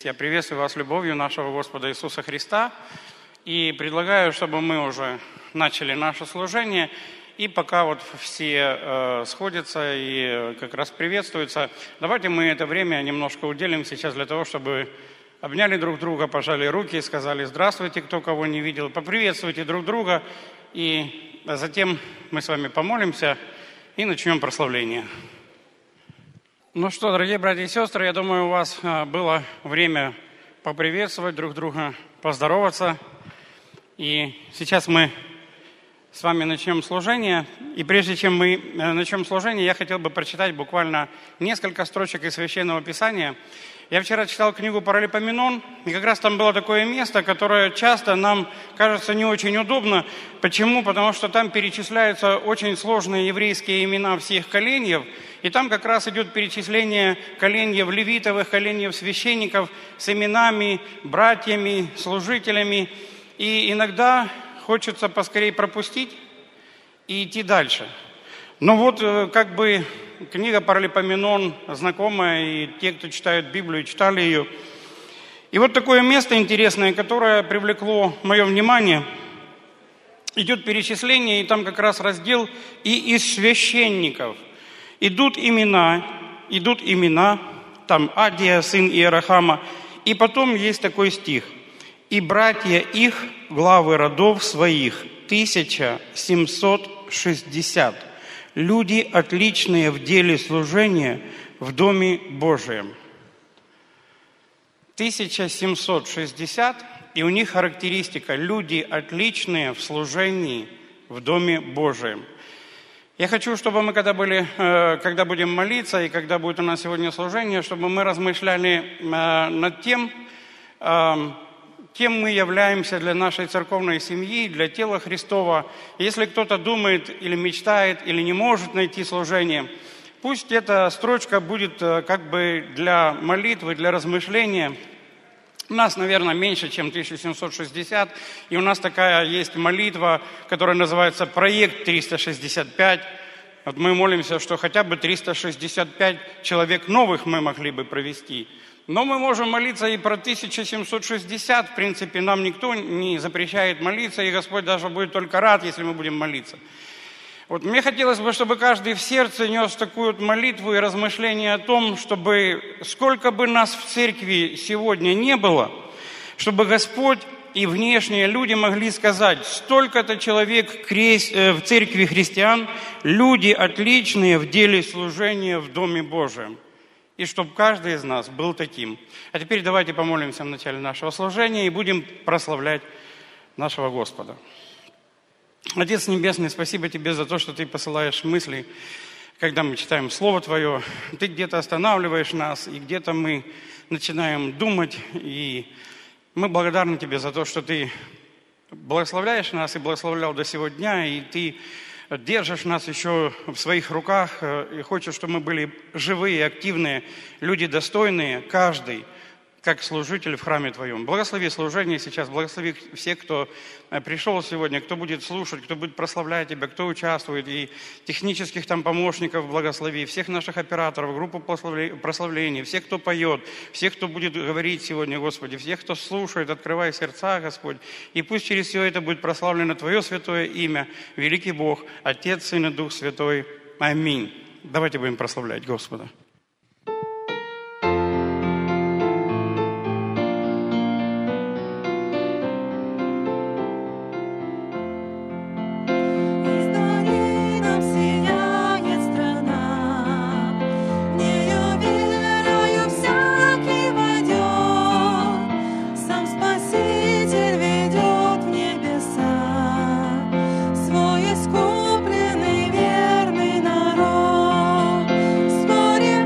Я приветствую вас любовью нашего Господа Иисуса Христа и предлагаю, чтобы мы уже начали наше служение. И пока вот все сходятся и как раз приветствуются, давайте мы это время немножко уделим сейчас для того, чтобы обняли друг друга, пожали руки, сказали «Здравствуйте», кто кого не видел, поприветствуйте друг друга, и затем мы с вами помолимся и начнем прославление. Ну что, дорогие братья и сестры, я думаю, у вас было время поприветствовать друг друга, поздороваться. И сейчас мы с вами начнем служение. И прежде чем мы начнем служение, я хотел бы прочитать буквально несколько строчек из Священного Писания. Я вчера читал книгу Паралипоменон, и как раз там было такое место, которое часто нам кажется не очень удобно. Почему? Потому что там перечисляются очень сложные еврейские имена всех коленьев, и там как раз идет перечисление коленьев левитовых, коленьев священников с именами, братьями, служителями. И иногда хочется поскорее пропустить и идти дальше. Но вот как бы книга Паралипоменон знакомая, и те, кто читают Библию, читали ее. И вот такое место интересное, которое привлекло мое внимание. Идет перечисление, и там как раз раздел «И из священников». Идут имена, там Адия, сын Иерахама, и потом есть такой стих. «И братья их, главы родов своих, 1760, люди, отличные в деле служения в Доме Божием». 1760, и у них характеристика – люди, отличные в служении в Доме Божием. Я хочу, чтобы мы, когда будем молиться, и когда будет у нас сегодня служение, чтобы мы размышляли над тем, кем мы являемся для нашей церковной семьи, для тела Христова. Если кто-то думает или мечтает, или не может найти служение, пусть эта строчка будет как бы для молитвы, для размышления. У нас, наверное, меньше, чем 1760, и у нас такая есть молитва, которая называется «Проект 365». Вот мы молимся, что хотя бы 365 человек новых мы могли бы провести. Но мы можем молиться и про 1760. В принципе, нам никто не запрещает молиться, и Господь даже будет только рад, если мы будем молиться. Вот мне хотелось бы, чтобы каждый в сердце нес такую вот молитву и размышление о том, чтобы сколько бы нас в церкви сегодня не было, чтобы Господь и внешние люди могли сказать: столько-то человек в церкви христиан, люди отличные в деле служения в Доме Божьем. И чтобы каждый из нас был таким. А теперь давайте помолимся в начале нашего служения и будем прославлять нашего Господа. Отец Небесный, спасибо Тебе за то, что Ты посылаешь мысли, когда мы читаем Слово Твое. Ты где-то останавливаешь нас, и где-то мы начинаем думать. И мы благодарны Тебе за то, что Ты благословляешь нас и благословлял до сего дня, и Ты держишь нас еще в своих руках, и хочешь, чтобы мы были живые, активные, люди достойные, каждый, как служитель в храме Твоем. Благослови служение сейчас, благослови всех, кто пришел сегодня, кто будет слушать, кто будет прославлять Тебя, кто участвует, и технических там помощников благослови, всех наших операторов, группу прославления, всех, кто поет, всех, кто будет говорить сегодня, Господи, всех, кто слушает, открывай сердца, Господь, и пусть через все это будет прославлено Твое святое имя, великий Бог, Отец, Сын и Дух Святой. Аминь. Давайте будем прославлять Господа. Свой искупленный верный народ.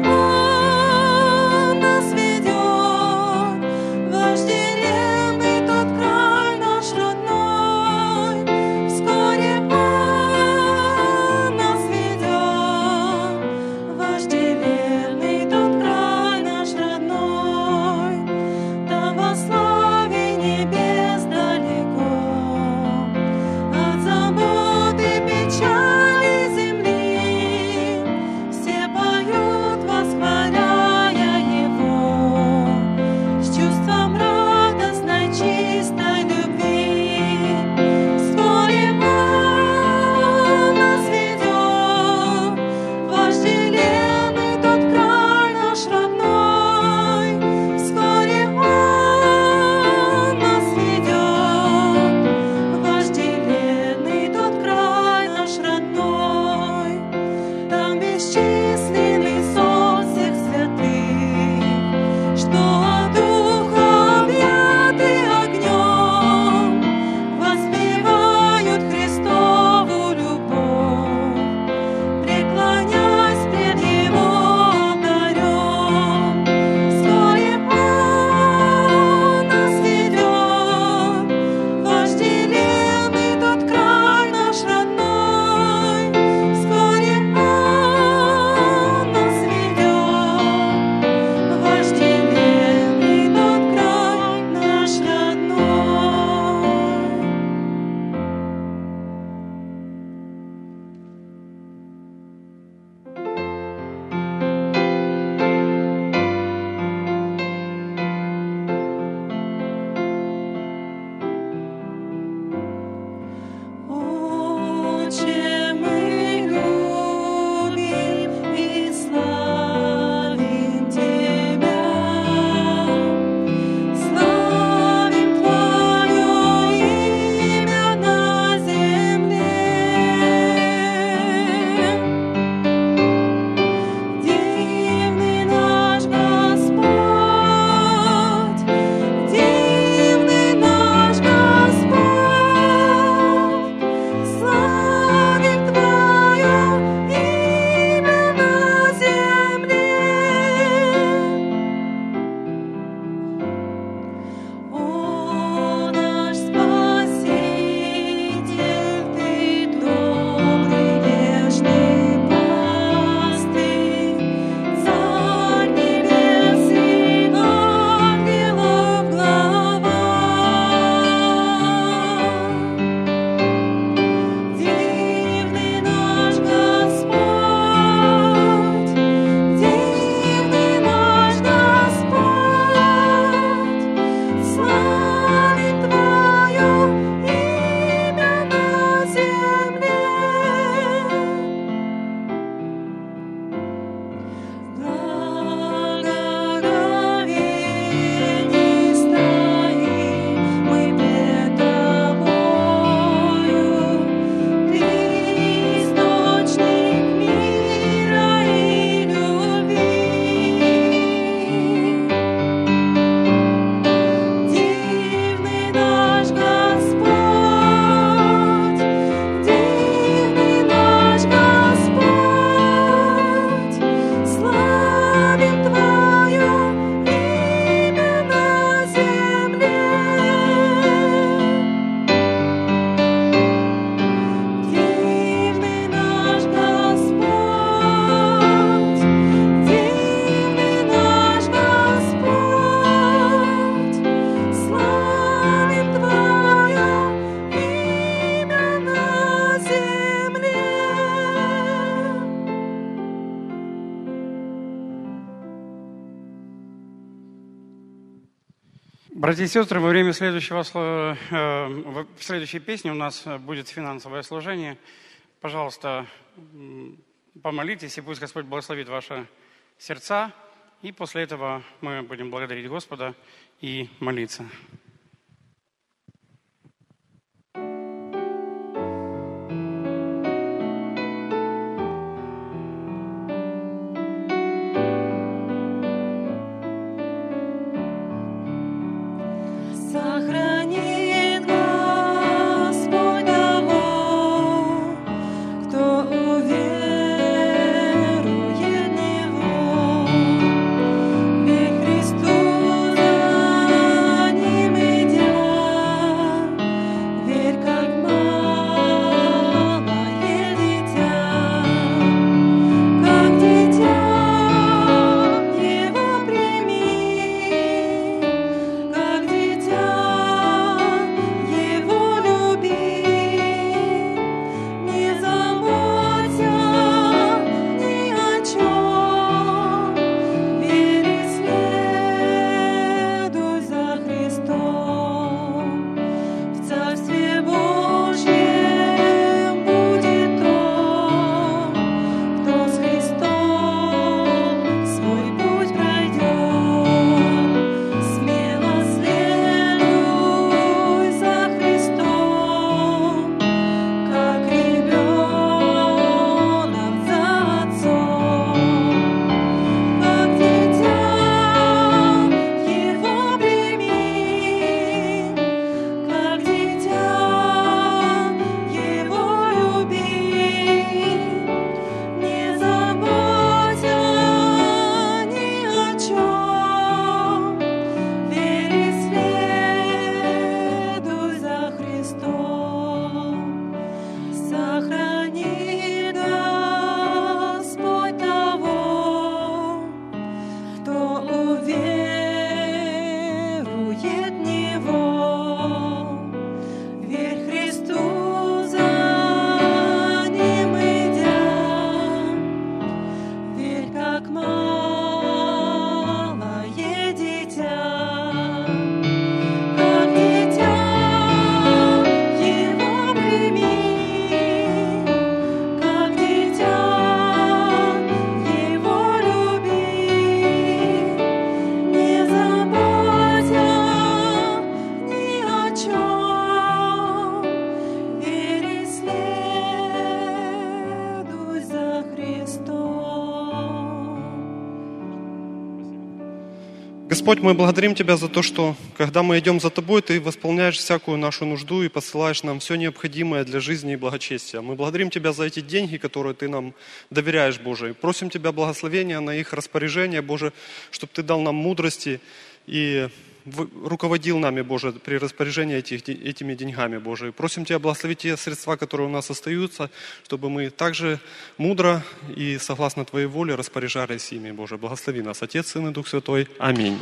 Братья и сестры, во время в следующей песне у нас будет финансовое служение. Пожалуйста, помолитесь, и пусть Господь благословит ваши сердца. И после этого мы будем благодарить Господа и молиться. Господь, мы благодарим Тебя за то, что когда мы идем за Тобой, Ты восполняешь всякую нашу нужду и посылаешь нам все необходимое для жизни и благочестия. Мы благодарим Тебя за эти деньги, которые Ты нам доверяешь, Боже. Просим Тебя благословения на их распоряжение, Боже, чтобы Ты дал нам мудрости и руководил нами, Боже, при распоряжении этими деньгами, Боже. Просим Тебя благословить те средства, которые у нас остаются, чтобы мы также мудро и согласно Твоей воле распоряжались ими, Боже. Благослови нас, Отец, Сын и Дух Святой. Аминь.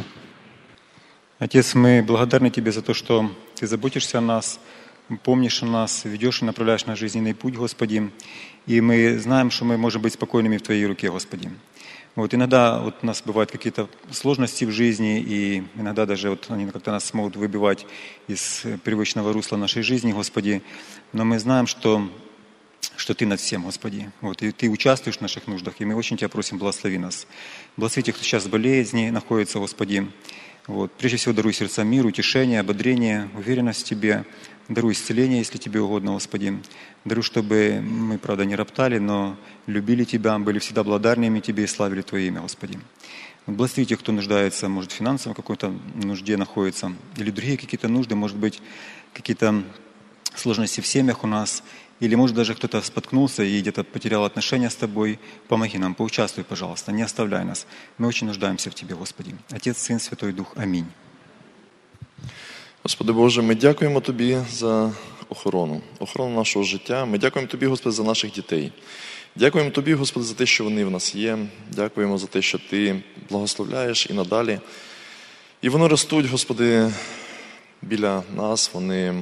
Отец, мы благодарны Тебе за то, что Ты заботишься о нас, помнишь о нас, ведешь и направляешь наш жизненный путь, Господи. И мы знаем, что мы можем быть спокойными в Твоей руке, Господи. Иногда у нас бывают какие-то сложности в жизни, и иногда даже они как-то нас могут выбивать из привычного русла нашей жизни, Господи. Но мы знаем, что Ты над всем, Господи. И Ты участвуешь в наших нуждах, и мы очень Тебя просим, благослови нас. Благослови тех, кто сейчас в болезни находится, Господи. Прежде всего, даруй сердцам мир, утешение, ободрение, уверенность в Тебе. Даруй исцеление, если Тебе угодно, Господи. Даруй, чтобы мы, правда, не роптали, но любили Тебя, были всегда благодарными Тебе и славили Твое имя, Господи. Благослови тех, кто нуждается, может, в финансовой какой-то нужде находится, или другие какие-то нужды, может быть, какие-то сложности в семьях у нас, или, может, даже кто-то споткнулся и где-то потерял отношения с Тобой. Помоги нам, поучаствуй, пожалуйста, не оставляй нас. Мы очень нуждаемся в Тебе, Господи. Отец, Сын, Святой Дух. Аминь. Господи Боже, ми дякуємо Тобі за охорону нашого життя. Ми дякуємо Тобі, Господи, за наших дітей. Дякуємо Тобі, Господи, за те, що вони в нас є. Дякуємо за те, що Ти благословляєш і надалі. І вони ростуть, Господи, біля нас, вони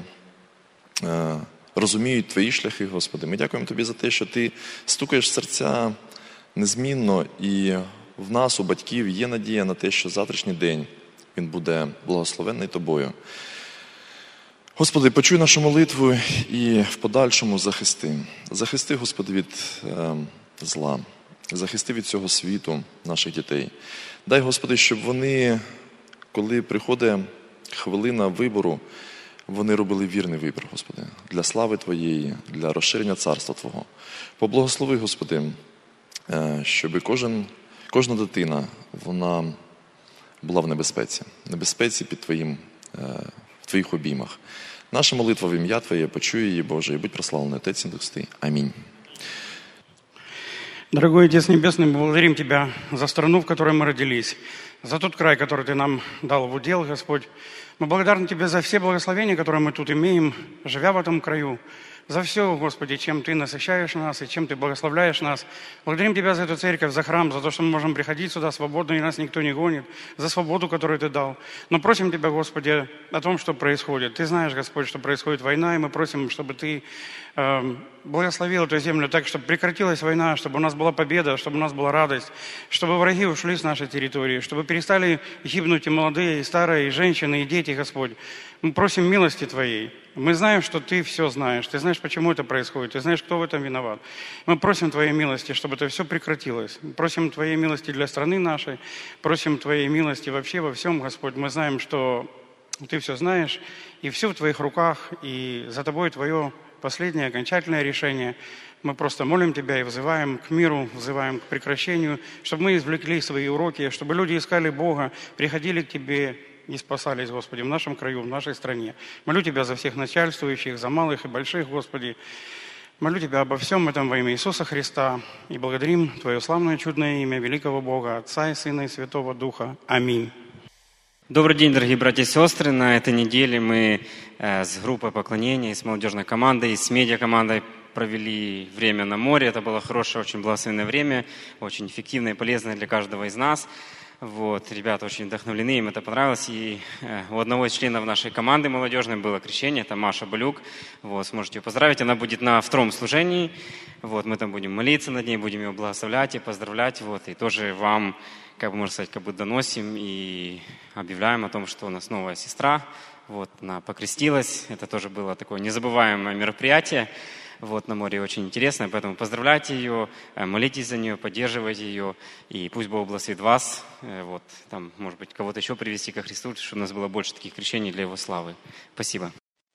розуміють Твої шляхи, Господи. Ми дякуємо Тобі за те, що Ти стукаєш в серця незмінно, і в нас, у батьків, є надія на те, що завтрашній день він буде благословенний Тобою. Господи, почуй нашу молитву і в подальшому захисти. Захисти, Господи, від зла. Захисти від цього світу наших дітей. Дай, Господи, щоб вони, коли приходить хвилина вибору, вони робили вірний вибір, Господи, для слави Твоєї, для розширення царства Твого. Поблагослови, Господи, щоб кожна дитина, вона була в небезпеці в Твоїх обіймах. Наша молитва в ім'я Твоє, почуй її, Боже, і будь прославлений Отець і Дух Святий. Амінь. Дорогой Отец Небесный, мы благодарим Тебя за страну, в которой мы родились, за тот край, который Ты нам дал в удел, Господь. Мы благодарны Тебе за все благословения, которые мы тут имеем, живя в этом краю, за все, Господи, чем Ты насыщаешь нас и чем Ты благословляешь нас. Благодарим Тебя за эту церковь, за храм, за то, что мы можем приходить сюда свободно, и нас никто не гонит, за свободу, которую Ты дал. Но просим Тебя, Господи, о том, что происходит. Ты знаешь, Господь, что происходит война, и мы просим, чтобы Ты благословил эту землю так, чтобы прекратилась война, чтобы у нас была победа, чтобы у нас была радость, чтобы враги ушли с нашей территории, чтобы перестали гибнуть и молодые, и старые, и женщины, и дети, Господь. Мы просим милости Твоей. Мы знаем, что Ты все знаешь. Ты знаешь, почему это происходит. Ты знаешь, кто в этом виноват. Мы просим Твоей милости, чтобы это все прекратилось. Мы просим Твоей милости для страны нашей. Просим Твоей милости вообще во всем, Господь. Мы знаем, что Ты все знаешь, и все в Твоих руках, и за Тобой Твое последнее, окончательное решение. Мы просто молим Тебя и взываем к миру, взываем к прекращению, чтобы мы извлекли свои уроки, чтобы люди искали Бога, приходили к Тебе и спасались, Господи, в нашем краю, в нашей стране. Молю Тебя за всех начальствующих, за малых и больших, Господи. Молю Тебя обо всем этом во имя Иисуса Христа и благодарим Твое славное чудное имя великого Бога, Отца и Сына и Святого Духа. Аминь. Добрый день, дорогие братья и сестры. На этой неделе мы с группой поклонения, и с молодежной командой, и с медиакомандой провели время на море. Это было хорошее, очень благословенное время, очень эффективное и полезное для каждого из нас. Вот, ребята очень вдохновлены, им это понравилось. И у одного из членов нашей команды молодежной было крещение, это Маша Балюк. Вот, сможете ее поздравить, она будет на втором служении. Вот, мы там будем молиться над ней, будем ее благословлять и поздравлять. Вот, и тоже вам, как бы можно сказать, как бы доносим и объявляем о том, что у нас новая сестра. Вот, она покрестилась. Это тоже было такое незабываемое мероприятие. Вот, на море очень интересно, поэтому поздравляйте ее, молитесь за нее, поддерживайте ее, и пусть Бог благословит вас, вот, там, может быть, кого-то еще привести ко Христу, чтобы у нас было больше таких крещений для Его славы. Спасибо.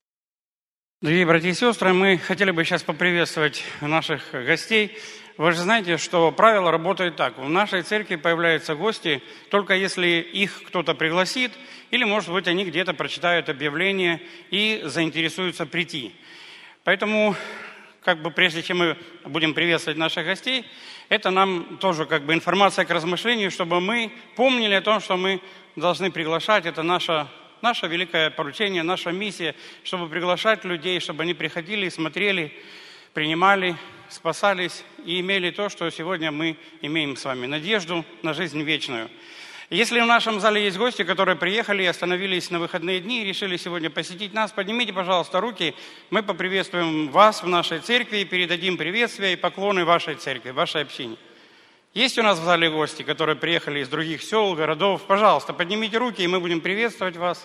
Дорогие братья и сестры, мы хотели бы сейчас поприветствовать наших гостей. Вы же знаете, что правило работает так. В нашей церкви появляются гости, только если их кто-то пригласит, или, может быть, они где-то прочитают объявление и заинтересуются прийти. Поэтому, как бы прежде чем мы будем приветствовать наших гостей, это нам тоже как бы информация к размышлению, чтобы мы помнили о том, что мы должны приглашать. Это наше великое поручение, наша миссия, чтобы приглашать людей, чтобы они приходили, смотрели, принимали, спасались и имели то, что сегодня мы имеем с вами, надежду на жизнь вечную. Если в нашем зале есть гости, которые приехали и остановились на выходные дни и решили сегодня посетить нас, поднимите, пожалуйста, руки. Мы поприветствуем вас в нашей церкви и передадим приветствия и поклоны вашей церкви, вашей общине. Есть у нас в зале гости, которые приехали из других сел, городов? Пожалуйста, поднимите руки, и мы будем приветствовать вас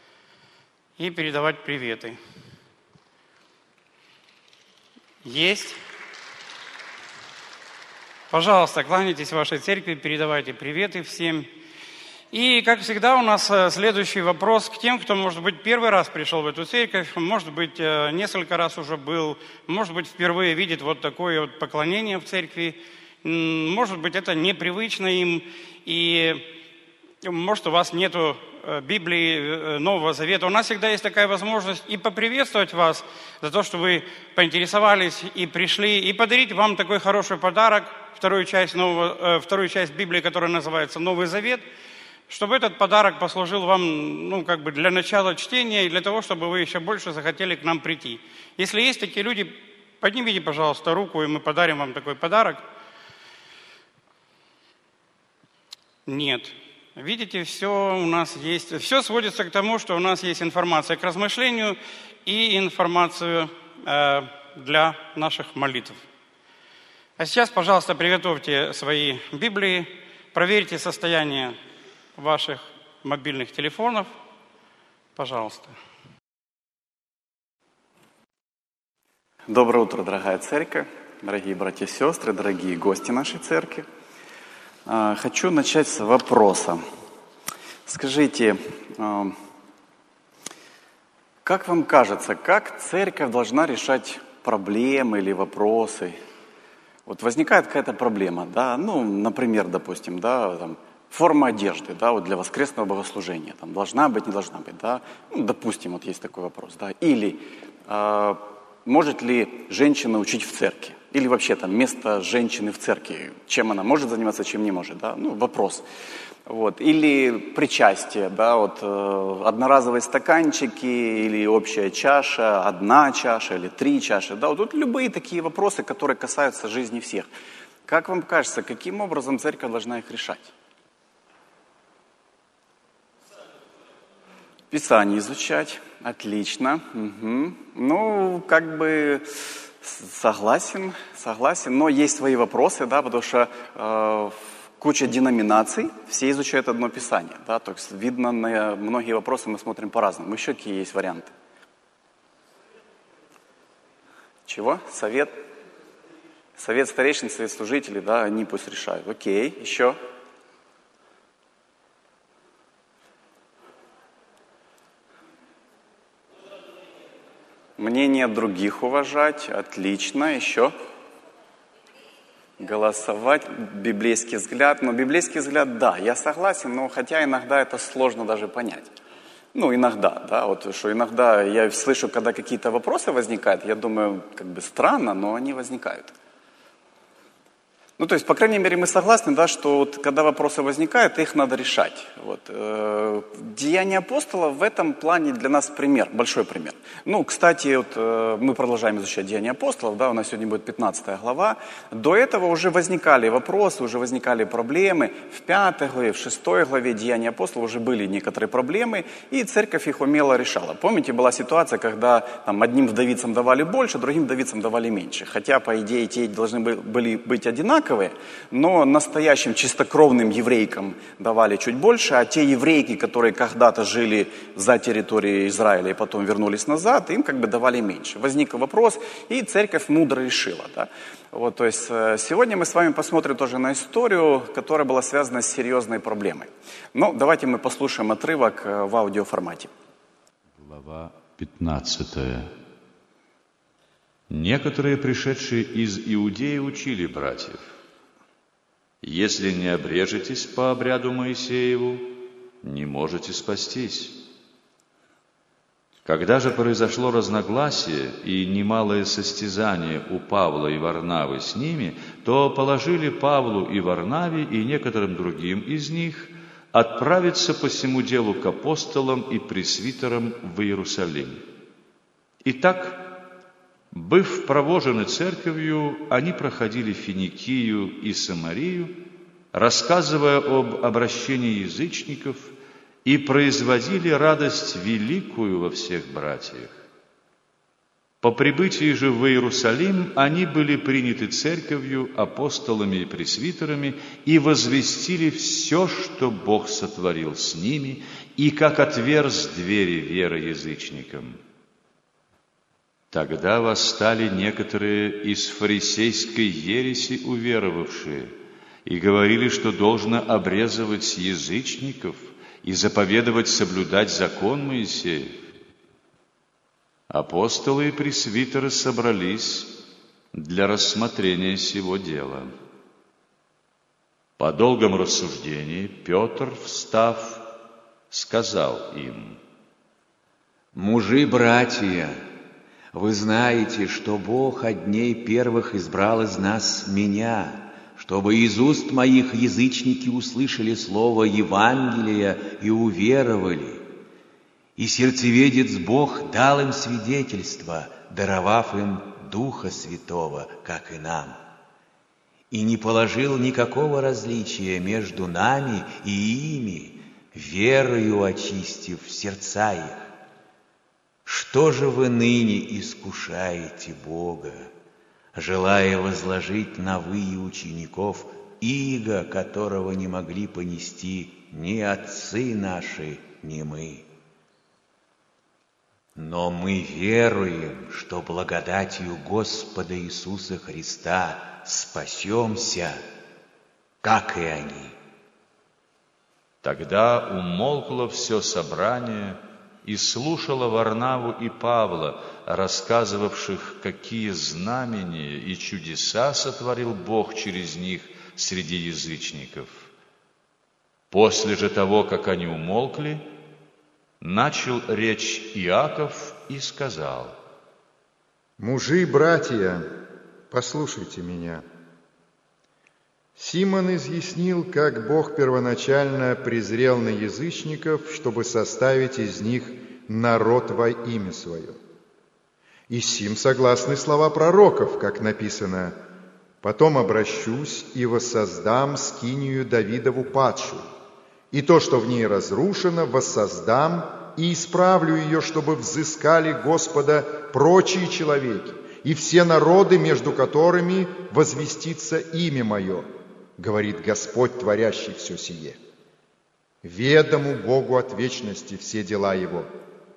и передавать приветы. Есть? Пожалуйста, кланяйтесь в вашей церкви, передавайте приветы всем. И, как всегда, у нас следующий вопрос к тем, кто, может быть, первый раз пришел в эту церковь, может быть, несколько раз уже был, может быть, впервые видит вот такое вот поклонение в церкви, может быть, это непривычно им, и может, у вас нету Библии Нового Завета. У нас всегда есть такая возможность и поприветствовать вас за то, что вы поинтересовались и пришли, и подарить вам такой хороший подарок, вторую часть Библии, которая называется «Новый Завет», чтобы этот подарок послужил вам, как бы для начала чтения и для того, чтобы вы еще больше захотели к нам прийти. Если есть такие люди, поднимите, пожалуйста, руку, и мы подарим вам такой подарок. Нет. Видите, все у нас есть. Все сводится к тому, что у нас есть информация к размышлению и информацию для наших молитв. А сейчас, пожалуйста, приготовьте свои Библии, проверьте состояние ваших мобильных телефонов. Пожалуйста. Доброе утро, дорогая церковь, дорогие братья и сестры, дорогие гости нашей церкви. Хочу начать с вопроса. Скажите, как вам кажется, как церковь должна решать проблемы или вопросы? Вот возникает какая-то проблема, да, например, допустим, да, там, форма одежды, да, вот для воскресного богослужения, там, должна быть, не должна быть, да, допустим, вот есть такой вопрос, да, или может ли женщина учить в церкви, или вообще там место женщины в церкви, чем она может заниматься, чем не может, да, вопрос. Вот. Или причастие, да, вот одноразовые стаканчики, или общая чаша, одна чаша или 3 чаши, да, вот тут любые такие вопросы, которые касаются жизни всех. Как вам кажется, каким образом церковь должна их решать? Писание изучать, отлично. Угу. Согласен, но есть свои вопросы, да, потому что куча деноминаций, все изучают одно Писание, да, то есть видно, на многие вопросы мы смотрим по-разному. Еще какие есть варианты? Чего? Совет старейшин, совет служителей, да, они пусть решают. Окей, еще? Мнение других уважать, отлично, еще? Голосовать, библейский взгляд. Библейский взгляд, да, я согласен, но хотя иногда это сложно даже понять. Иногда, да, вот что иногда я слышу, когда какие-то вопросы возникают, я думаю, странно, но они возникают. То есть, по крайней мере, мы согласны, да, что вот, когда вопросы возникают, их надо решать. Вот. Деяния апостолов в этом плане для нас пример, большой пример. Кстати, вот, мы продолжаем изучать Деяния апостолов, да, у нас сегодня будет 15 глава. До этого уже возникали вопросы, уже возникали проблемы. В 5 главе, в 6 главе Деяния апостолов уже были некоторые проблемы, и церковь их умело решала. Помните, была ситуация, когда там, одним вдовицам давали больше, другим вдовицам давали меньше. Хотя, по идее, те должны были быть одинаковые, но настоящим чистокровным еврейкам давали чуть больше, а те еврейки, которые когда-то жили за территорией Израиля и потом вернулись назад, им давали меньше. Возник вопрос, и церковь мудро решила. Да? Вот, то есть сегодня мы с вами посмотрим тоже на историю, которая была связана с серьезной проблемой. Давайте мы послушаем отрывок в аудиоформате. Глава 15. Некоторые, пришедшие из Иудеи, учили братьев: если не обрежетесь по обряду Моисееву, не можете спастись. Когда же произошло разногласие и немалое состязание у Павла и Варнавы с ними, то положили Павлу и Варнаве и некоторым другим из них отправиться по сему делу к апостолам и пресвитерам в Иерусалим. Итак, быв провожены церковью, они проходили Финикию и Самарию, рассказывая об обращении язычников, и производили радость великую во всех братьях. По прибытии же в Иерусалим они были приняты церковью, апостолами и пресвитерами и возвестили все, что Бог сотворил с ними, и как отверз двери веры язычникам. Тогда восстали некоторые из фарисейской ереси уверовавшие и говорили, что должно обрезывать язычников и заповедовать соблюдать закон Моисеев. Апостолы и пресвитеры собрались для рассмотрения сего дела. По долгом рассуждении Петр, встав, сказал им: «Мужи-братья, вы знаете, что Бог от дней первых избрал из нас меня, чтобы из уст моих язычники услышали слово Евангелия и уверовали. И сердцеведец Бог дал им свидетельство, даровав им Духа Святого, как и нам. И не положил никакого различия между нами и ими, верою очистив сердца их. Что же вы ныне искушаете Бога, желая возложить на вы учеников иго, которого не могли понести ни отцы наши, ни мы. Но мы веруем, что благодатью Господа Иисуса Христа спасемся, как и они». Тогда умолкло все собрание и слушало Варнаву и Павла, рассказывавших, какие знамения и чудеса сотворил Бог через них среди язычников. После же того, как они умолкли, начал речь Иаков и сказал: «Мужи и братья, послушайте меня. Симон изъяснил, как Бог первоначально презрел на язычников, чтобы составить из них народ во имя Свое. И сим согласны слова пророков, как написано: «Потом обращусь и воссоздам скинию Давидову падшую, и то, что в ней разрушено, воссоздам и исправлю ее, чтобы взыскали Господа прочие человеки и все народы, между которыми возвестится имя Мое, говорит Господь, творящий все сие. Ведому Богу от вечности все дела Его.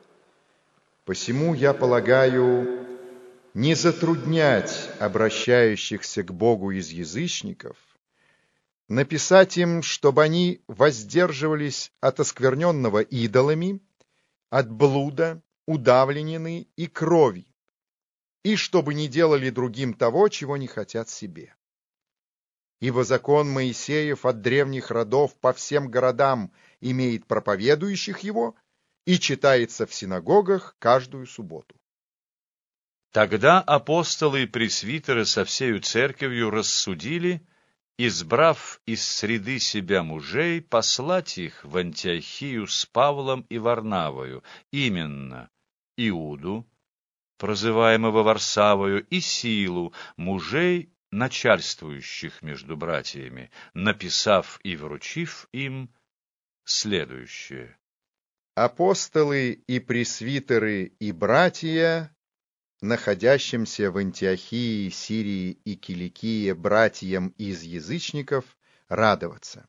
Посему я полагаю не затруднять обращающихся к Богу из язычников, написать им, чтобы они воздерживались от оскверненного идолами, от блуда, удавленины и крови, и чтобы не делали другим того, чего не хотят себе. Ибо закон Моисеев от древних родов по всем городам имеет проповедующих его и читается в синагогах каждую субботу». Тогда апостолы и пресвитеры со всею церковью рассудили, избрав из среды себя мужей, послать их в Антиохию с Павлом и Варнавою, именно Иуду, прозываемого Варсавою, и Силу, мужей, начальствующих между братьями, написав и вручив им следующее: «Апостолы и пресвитеры и братья, находящимся в Антиохии, Сирии и Киликии братьям из язычников, радоваться.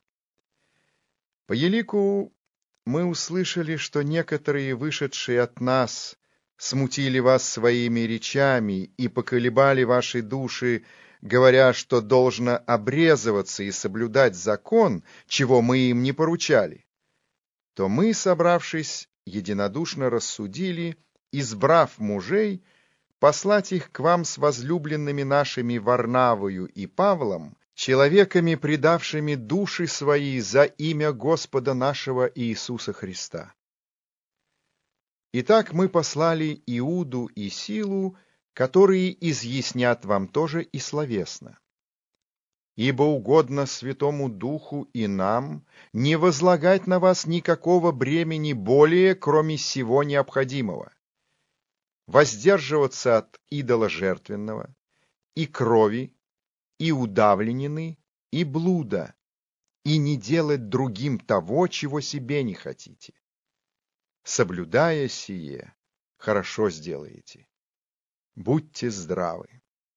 По елику мы услышали, что некоторые, вышедшие от нас, смутили вас своими речами и поколебали ваши души, говоря, что должно обрезываться и соблюдать закон, чего мы им не поручали. То мы, собравшись, единодушно рассудили, избрав мужей, послать их к вам с возлюбленными нашими Варнавою и Павлом, человеками, предавшими души свои за имя Господа нашего Иисуса Христа. Итак, мы послали Иуду и Силу, которые изъяснят вам тоже и словесно. Ибо угодно Святому Духу и нам не возлагать на вас никакого бремени более, кроме всего необходимого, воздерживаться от идола жертвенного, и крови, и удавленины, и блуда, и не делать другим того, чего себе не хотите. Соблюдая сие, хорошо сделаете. Будьте здравы».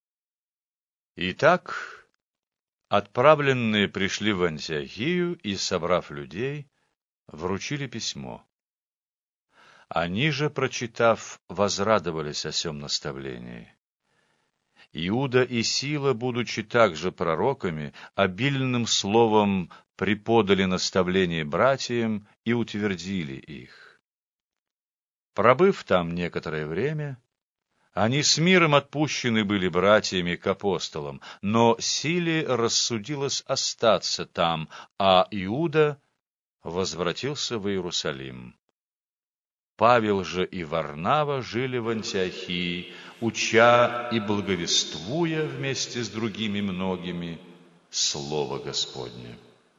Итак, отправленные пришли в Антиохию и, собрав людей, вручили письмо. Они же, прочитав, возрадовались о сем наставлении. Иуда и Сила, будучи также пророками, обильным словом преподали наставление братьям и утвердили их. Пробыв там некоторое время, они с миром отпущены были братьями к апостолам, но Силе рассудилось остаться там, а Иуда возвратился в Иерусалим. Павел же и Варнава жили в Антиохии, уча и благовествуя вместе с другими многими Слово Господне.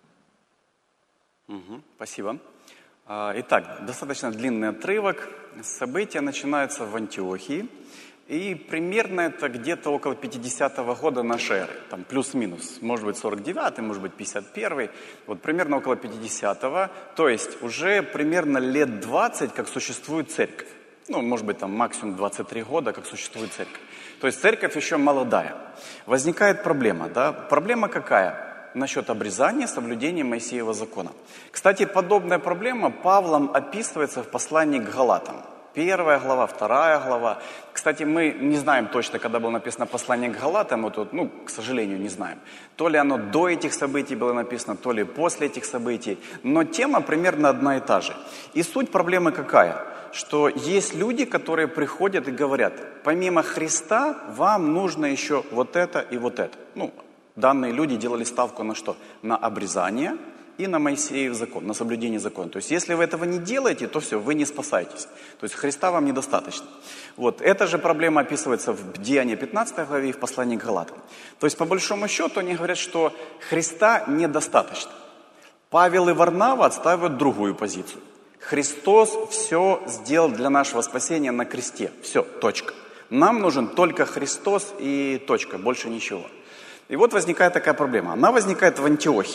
Спасибо. Итак, достаточно длинный отрывок. События начинаются в Антиохии. И примерно это где-то около 50-го года нашей эры. Там плюс-минус. Может быть 49-й, может быть 51-й. Вот примерно около 50-го. То есть уже примерно лет 20, как существует церковь. Ну, может быть, там максимум 23 года, как существует церковь. То есть церковь еще молодая. Возникает проблема, да? Проблема какая? насчет обрезания, соблюдения Моисеева закона. Кстати, подобная проблема Павлом описывается в послании к Галатам. 1 глава, 2 глава. Кстати, мы не знаем точно, когда было написано послание к Галатам, вот, к сожалению, не знаем. То ли оно до этих событий было написано, то ли после этих событий. Но тема примерно одна и та же. И суть проблемы какая? Что есть люди, которые приходят и говорят, помимо Христа вам нужно еще вот это и вот это. Данные люди делали ставку на что? На обрезание и на Моисеев закон, на соблюдение закона. То есть, если вы этого не делаете, то все, вы не спасаетесь. То есть, Христа вам недостаточно. Вот, эта же проблема описывается в Деянии 15 главе и в послании к Галатам. То есть, по большому счету, они говорят, что Христа недостаточно. Павел и Варнава отстаивают другую позицию. Христос все сделал для нашего спасения на кресте. Все, точка. Нам нужен только Христос и точка, больше ничего. И вот возникает такая проблема. Она возникает в Антиохии.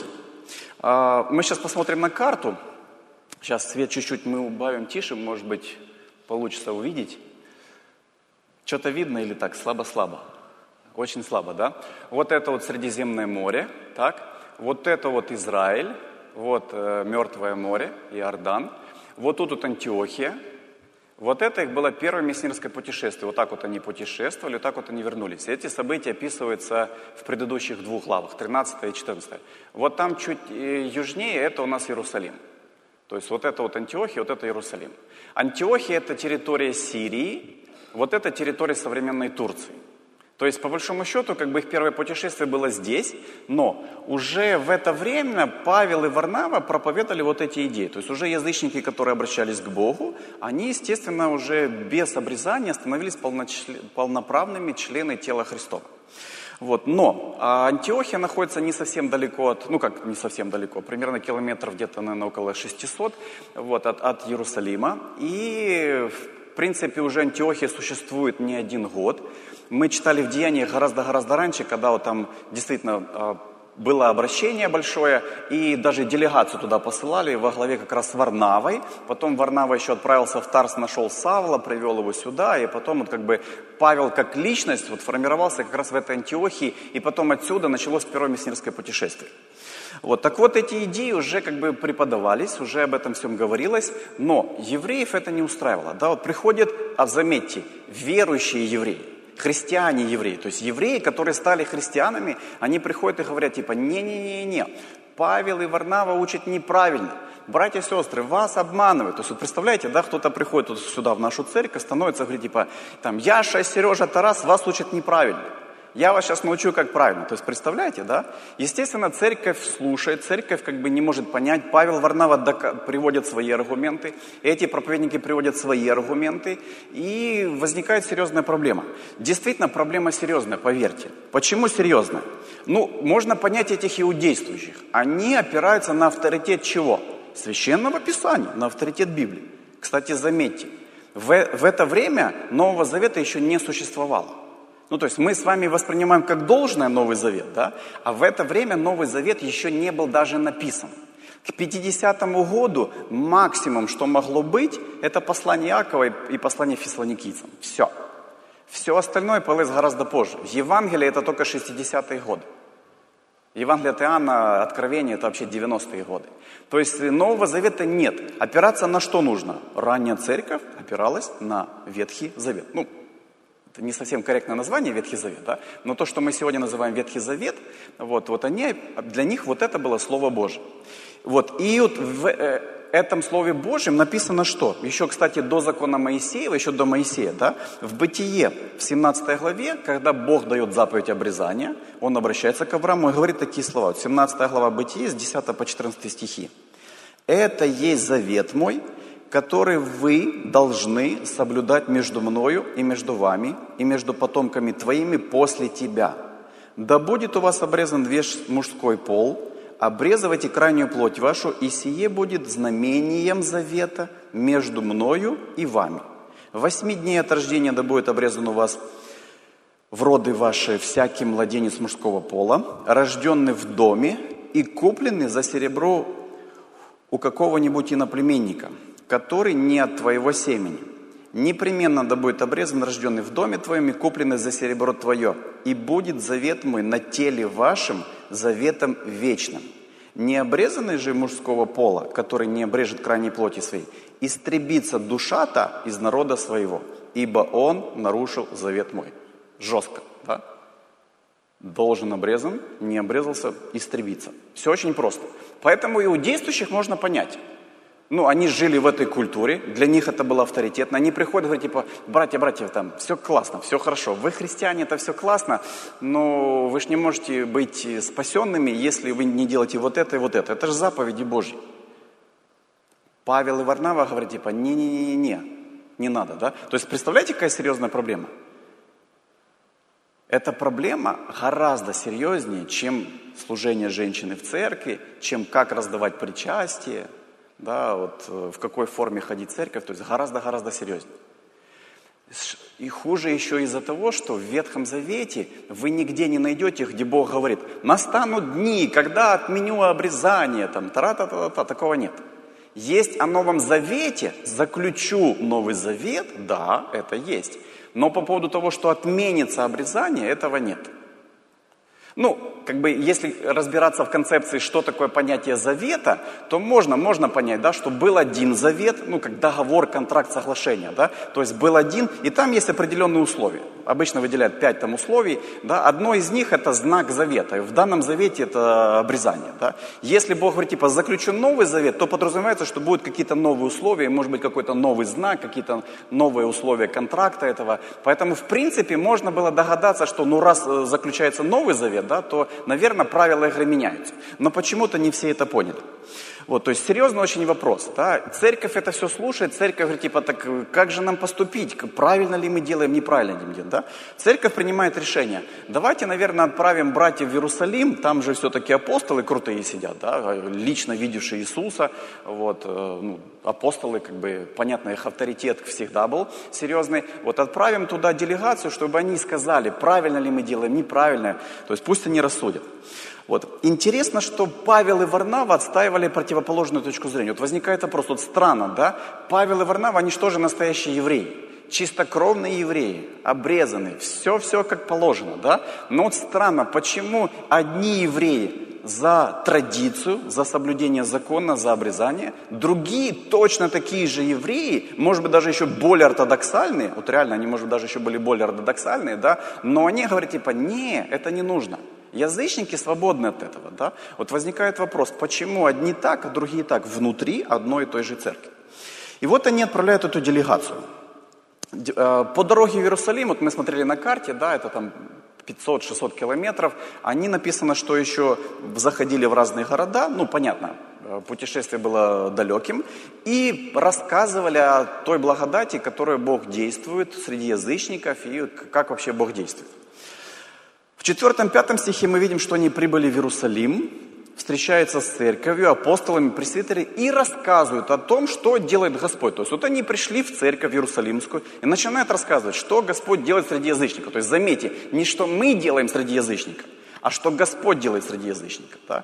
Мы сейчас посмотрим на карту. Сейчас свет чуть-чуть мы убавим тише, может быть, получится увидеть. Что-то видно или так, слабо-слабо? Очень слабо, да? Вот это вот Средиземное море, так? Вот это вот Израиль, вот Мертвое море, Иордан. Вот тут вот Антиохия. Вот это их было первое миссионерское путешествие. Вот так вот они путешествовали, вот так вот они вернулись. Эти события описываются в предыдущих 2 главах, 13 и 14. Вот там чуть южнее, это у нас Иерусалим. То есть вот это вот Антиохия, вот это Иерусалим. Антиохия – это территория Сирии, вот это территория современной Турции. То есть, по большому счету, их первое путешествие было здесь, но уже в это время Павел и Варнава проповедовали вот эти идеи. То есть уже язычники, которые обращались к Богу, они, естественно, уже без обрезания становились полноправными членами тела Христова. Вот. Но Антиохия находится не совсем далеко от, не совсем далеко, примерно километров где-то, наверное, около 600 от Иерусалима. И, в принципе, уже Антиохия существует не один год. Мы читали в Деяниях гораздо раньше, когда вот там действительно было обращение большое, и даже делегацию туда посылали во главе как раз с Варнавой. Потом Варнава еще отправился в Тарс, нашел Савла, привел его сюда, и потом Павел как личность формировался как раз в этой Антиохии, и потом отсюда началось первое миссионерское путешествие. Так вот, эти идеи уже преподавались, уже об этом всем говорилось, но евреев это не устраивало. Приходят, заметьте, верующие евреи. Христиане-евреи, то есть евреи, которые стали христианами, они приходят и говорят, не-не-не-не, Павел и Варнава учат неправильно. Братья и сестры, вас обманывают. То есть, представляете, кто-то приходит сюда в нашу церковь, становится, говорит, Яша, Сережа, Тарас, вас учат неправильно. Я вас сейчас научу, как правильно. То есть, представляете, да? Естественно, церковь слушает, церковь не может понять. Павел, Варнава приводят свои аргументы, эти проповедники приводят свои аргументы, и возникает серьезная проблема. Действительно, проблема серьезная, поверьте. Почему серьезная? Можно понять этих иудействующих. Они опираются на авторитет чего? Священного Писания, на авторитет Библии. Кстати, заметьте, в это время Нового Завета еще не существовало. То есть мы с вами воспринимаем как должное Новый Завет, да? А в это время Новый Завет еще не был даже написан. К 50-му году максимум, что могло быть, это послание Иакова и послание Фессалоникийцам. Все. Все остальное появилось гораздо позже. Евангелие это только 60-е годы. Евангелие от Иоанна, Откровение это вообще 90-е годы. То есть Нового Завета нет. Опираться на что нужно? Ранняя церковь опиралась на Ветхий Завет. Это не совсем корректное название Ветхий Завет, да? Но то, что мы сегодня называем Ветхий Завет, для них это было Слово Божие. И в этом Слове Божьем написано что? Еще, кстати, до закона Моисеева, еще до Моисея, да? В Бытие, в 17 главе, когда Бог дает заповедь обрезания, Он обращается к Аврааму и говорит такие слова. 17 глава Бытие, с 10 по 14 стихи. «Это есть завет мой, который вы должны соблюдать между мною и между вами, и между потомками твоими после тебя. Да будет у вас обрезан весь мужской пол, обрезывайте крайнюю плоть вашу, и сие будет знамением завета между мною и вами. 8 дней от рождения да будет обрезан у вас в роды ваши всякий младенец мужского пола, рожденный в доме и купленный за серебро у какого-нибудь иноплеменника, который не от твоего семени. Непременно да будет обрезан рожденный в доме твоем и купленный за серебро твое. И будет завет мой на теле вашем заветом вечным. Необрезанный же мужского пола, который не обрежет крайней плоти своей, истребится душа-то из народа своего, ибо он нарушил завет мой». Жестко, да? Должен обрезан, не обрезался, истребиться. Все очень просто. Поэтому иудействующих можно понять. Они жили в этой культуре, для них это было авторитетно. Они приходят и говорят, типа, братья, там, все классно, все хорошо. Вы христиане, это все классно, но вы же не можете быть спасенными, если вы не делаете вот это и вот это. Это же заповеди Божьи. Павел и Варнава говорят, типа, не надо, да? То есть, представляете, какая серьезная проблема? Эта проблема гораздо серьезнее, чем служение женщины в церкви, чем как раздавать причастие, да, вот в какой форме ходить в церковь, то есть гораздо серьезнее. И хуже еще из-за того, что в Ветхом Завете вы нигде не найдете, где Бог говорит, настанут дни, когда отменю обрезание, там, тара-та-та-та, такого нет. Есть о Новом Завете, заключу Новый Завет, да, это есть. Но по поводу того, что отменится обрезание, этого нет. Если разбираться в концепции, что такое понятие завета, то можно понять, да, что был один завет, как договор, контракт, соглашение, да, то есть был один, и там есть определенные условия. Обычно выделяют 5 там условий, да, одно из них это знак завета, и в данном завете это обрезание, да. Если Бог говорит, типа, заключу новый завет, то подразумевается, что будут какие-то новые условия, может быть какой-то новый знак, какие-то новые условия контракта этого, поэтому в принципе можно было догадаться, что раз заключается новый завет, да, то, наверное, правила игры меняются. Но почему-то не все это поняли. То есть серьезный очень вопрос. Да? Церковь это все слушает, церковь говорит, типа, так как же нам поступить? Правильно ли мы делаем, неправильно ли мы делаем? Да? Церковь принимает решение. Давайте, наверное, отправим братьев в Иерусалим, там же все-таки апостолы крутые сидят, да? Лично видевшие Иисуса. Апостолы, понятно, их авторитет всегда был серьезный. Отправим туда делегацию, чтобы они сказали, правильно ли мы делаем, неправильно. То есть пусть они рассудят. Интересно, что Павел и Варнава отстаивали противоположную точку зрения. Возникает вопрос, странно, да? Павел и Варнава, они же тоже настоящие евреи. Чистокровные евреи, обрезанные, все как положено, да? Но странно, почему одни евреи за традицию, за соблюдение закона, за обрезание, другие точно такие же евреи, может быть даже еще более ортодоксальные, реально они, может быть, даже еще были более ортодоксальные, да? Но они говорят, типа, не, это не нужно. Язычники свободны от этого, да? Возникает вопрос, почему одни так, а другие так, внутри одной и той же церкви. И они отправляют эту делегацию. По дороге в Иерусалим, мы смотрели на карте, да, это там 500-600 километров, они написано, что еще заходили в разные города, понятно, путешествие было далеким, и рассказывали о той благодати, которой Бог действует среди язычников, и как вообще Бог действует. В 4-5 стихе мы видим, что они прибыли в Иерусалим, встречаются с церковью, апостолами, пресвитерами и рассказывают о том, что делает Господь. То есть они пришли в церковь Иерусалимскую и начинают рассказывать, что Господь делает среди язычников. То есть заметьте, не что мы делаем среди язычников, а что Господь делает среди язычников. Да?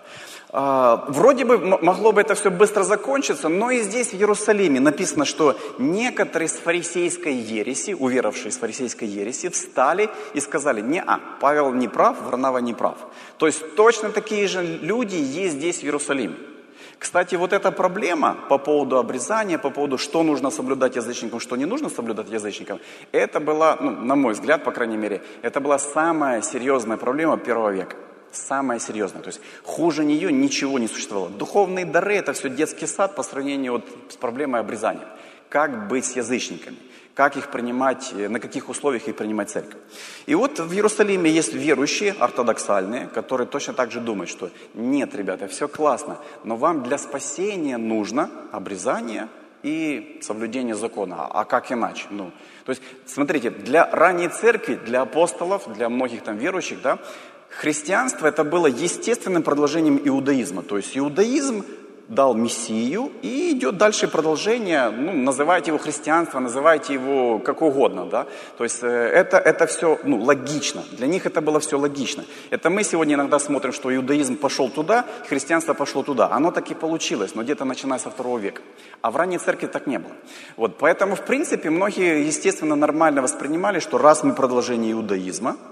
Вроде бы могло бы это все быстро закончиться, но и здесь в Иерусалиме написано, что некоторые с фарисейской ереси, уверовавшие с фарисейской ереси, встали и сказали, Павел не прав, Варнава не прав. То есть точно такие же люди есть здесь в Иерусалиме. Кстати, эта проблема по поводу обрезания, по поводу, что нужно соблюдать язычникам, что не нужно соблюдать язычникам, это была, на мой взгляд, по крайней мере, это была самая серьезная проблема первого века. Самая серьезная. То есть хуже нее ничего не существовало. Духовные дары – это все детский сад по сравнению с проблемой обрезания. Как быть с язычниками? Как их принимать, на каких условиях их принимать церковь. И в Иерусалиме есть верующие, ортодоксальные, которые точно так же думают, что нет, ребята, все классно, но вам для спасения нужно обрезание и соблюдение закона. А как иначе? То есть, смотрите, для ранней церкви, для апостолов, для многих там верующих, да, христианство это было естественным продолжением иудаизма. То есть иудаизм дал Мессию, и идет дальше продолжение, называйте его христианство, называйте его как угодно, да, то есть это все, логично, для них это было все логично. Это мы сегодня иногда смотрим, что иудаизм пошел туда, христианство пошло туда, оно так и получилось, но где-то начиная со 2 века, а в ранней церкви так не было. Поэтому, в принципе, многие, естественно, нормально воспринимали, что раз мы продолжение иудаизма,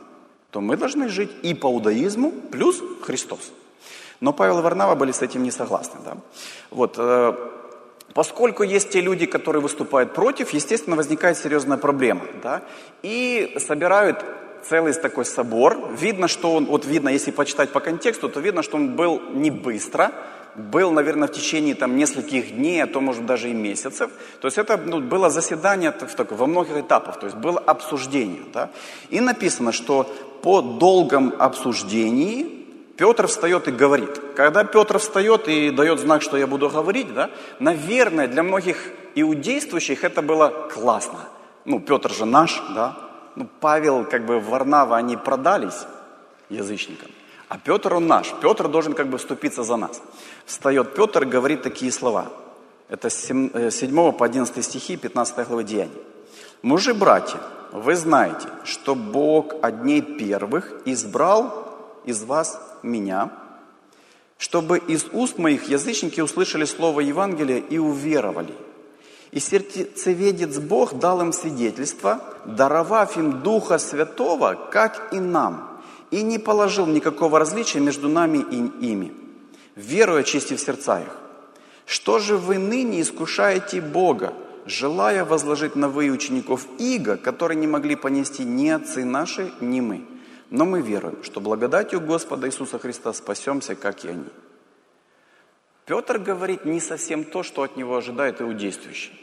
то мы должны жить и по иудаизму плюс Христос. Но Павел и Варнава были с этим не согласны. Да? Вот, поскольку есть те люди, которые выступают против, естественно, возникает серьезная проблема. Да? И собирают целый такой собор. Видно, что он, вот видно, если почитать по контексту, то видно, что он был не быстро, был, наверное, в течение там нескольких дней, а то, может, даже и месяцев. То есть это было заседание во многих этапах, то есть было обсуждение. Да? И написано, что по долгом обсуждении Петр встает и говорит. Когда Петр встает и дает знак, что я буду говорить, да, наверное, для многих иудействующих это было классно. Ну, Петр же наш, да. Ну, Павел, Варнава, они продались язычникам. А Петр, он наш. Петр должен вступиться за нас. Встает Петр и говорит такие слова. Это с 7 по 11 стихи 15 главы Деяний. «Мужи, братья, вы знаете, что Бог от дней первых избрал из вас меня, чтобы из уст моих язычники услышали слово Евангелия и уверовали. И сердцеведец Бог дал им свидетельство, даровав им Духа Святого, как и нам, и не положил никакого различия между нами и ими, веруя, очистив сердца их. Что же вы ныне искушаете Бога, желая возложить на вы учеников иго, которые не могли понести ни отцы наши, ни мы? Но мы веруем, что благодатью Господа Иисуса Христа спасемся, как и они». Петр говорит не совсем то, что от него ожидает иудействующий.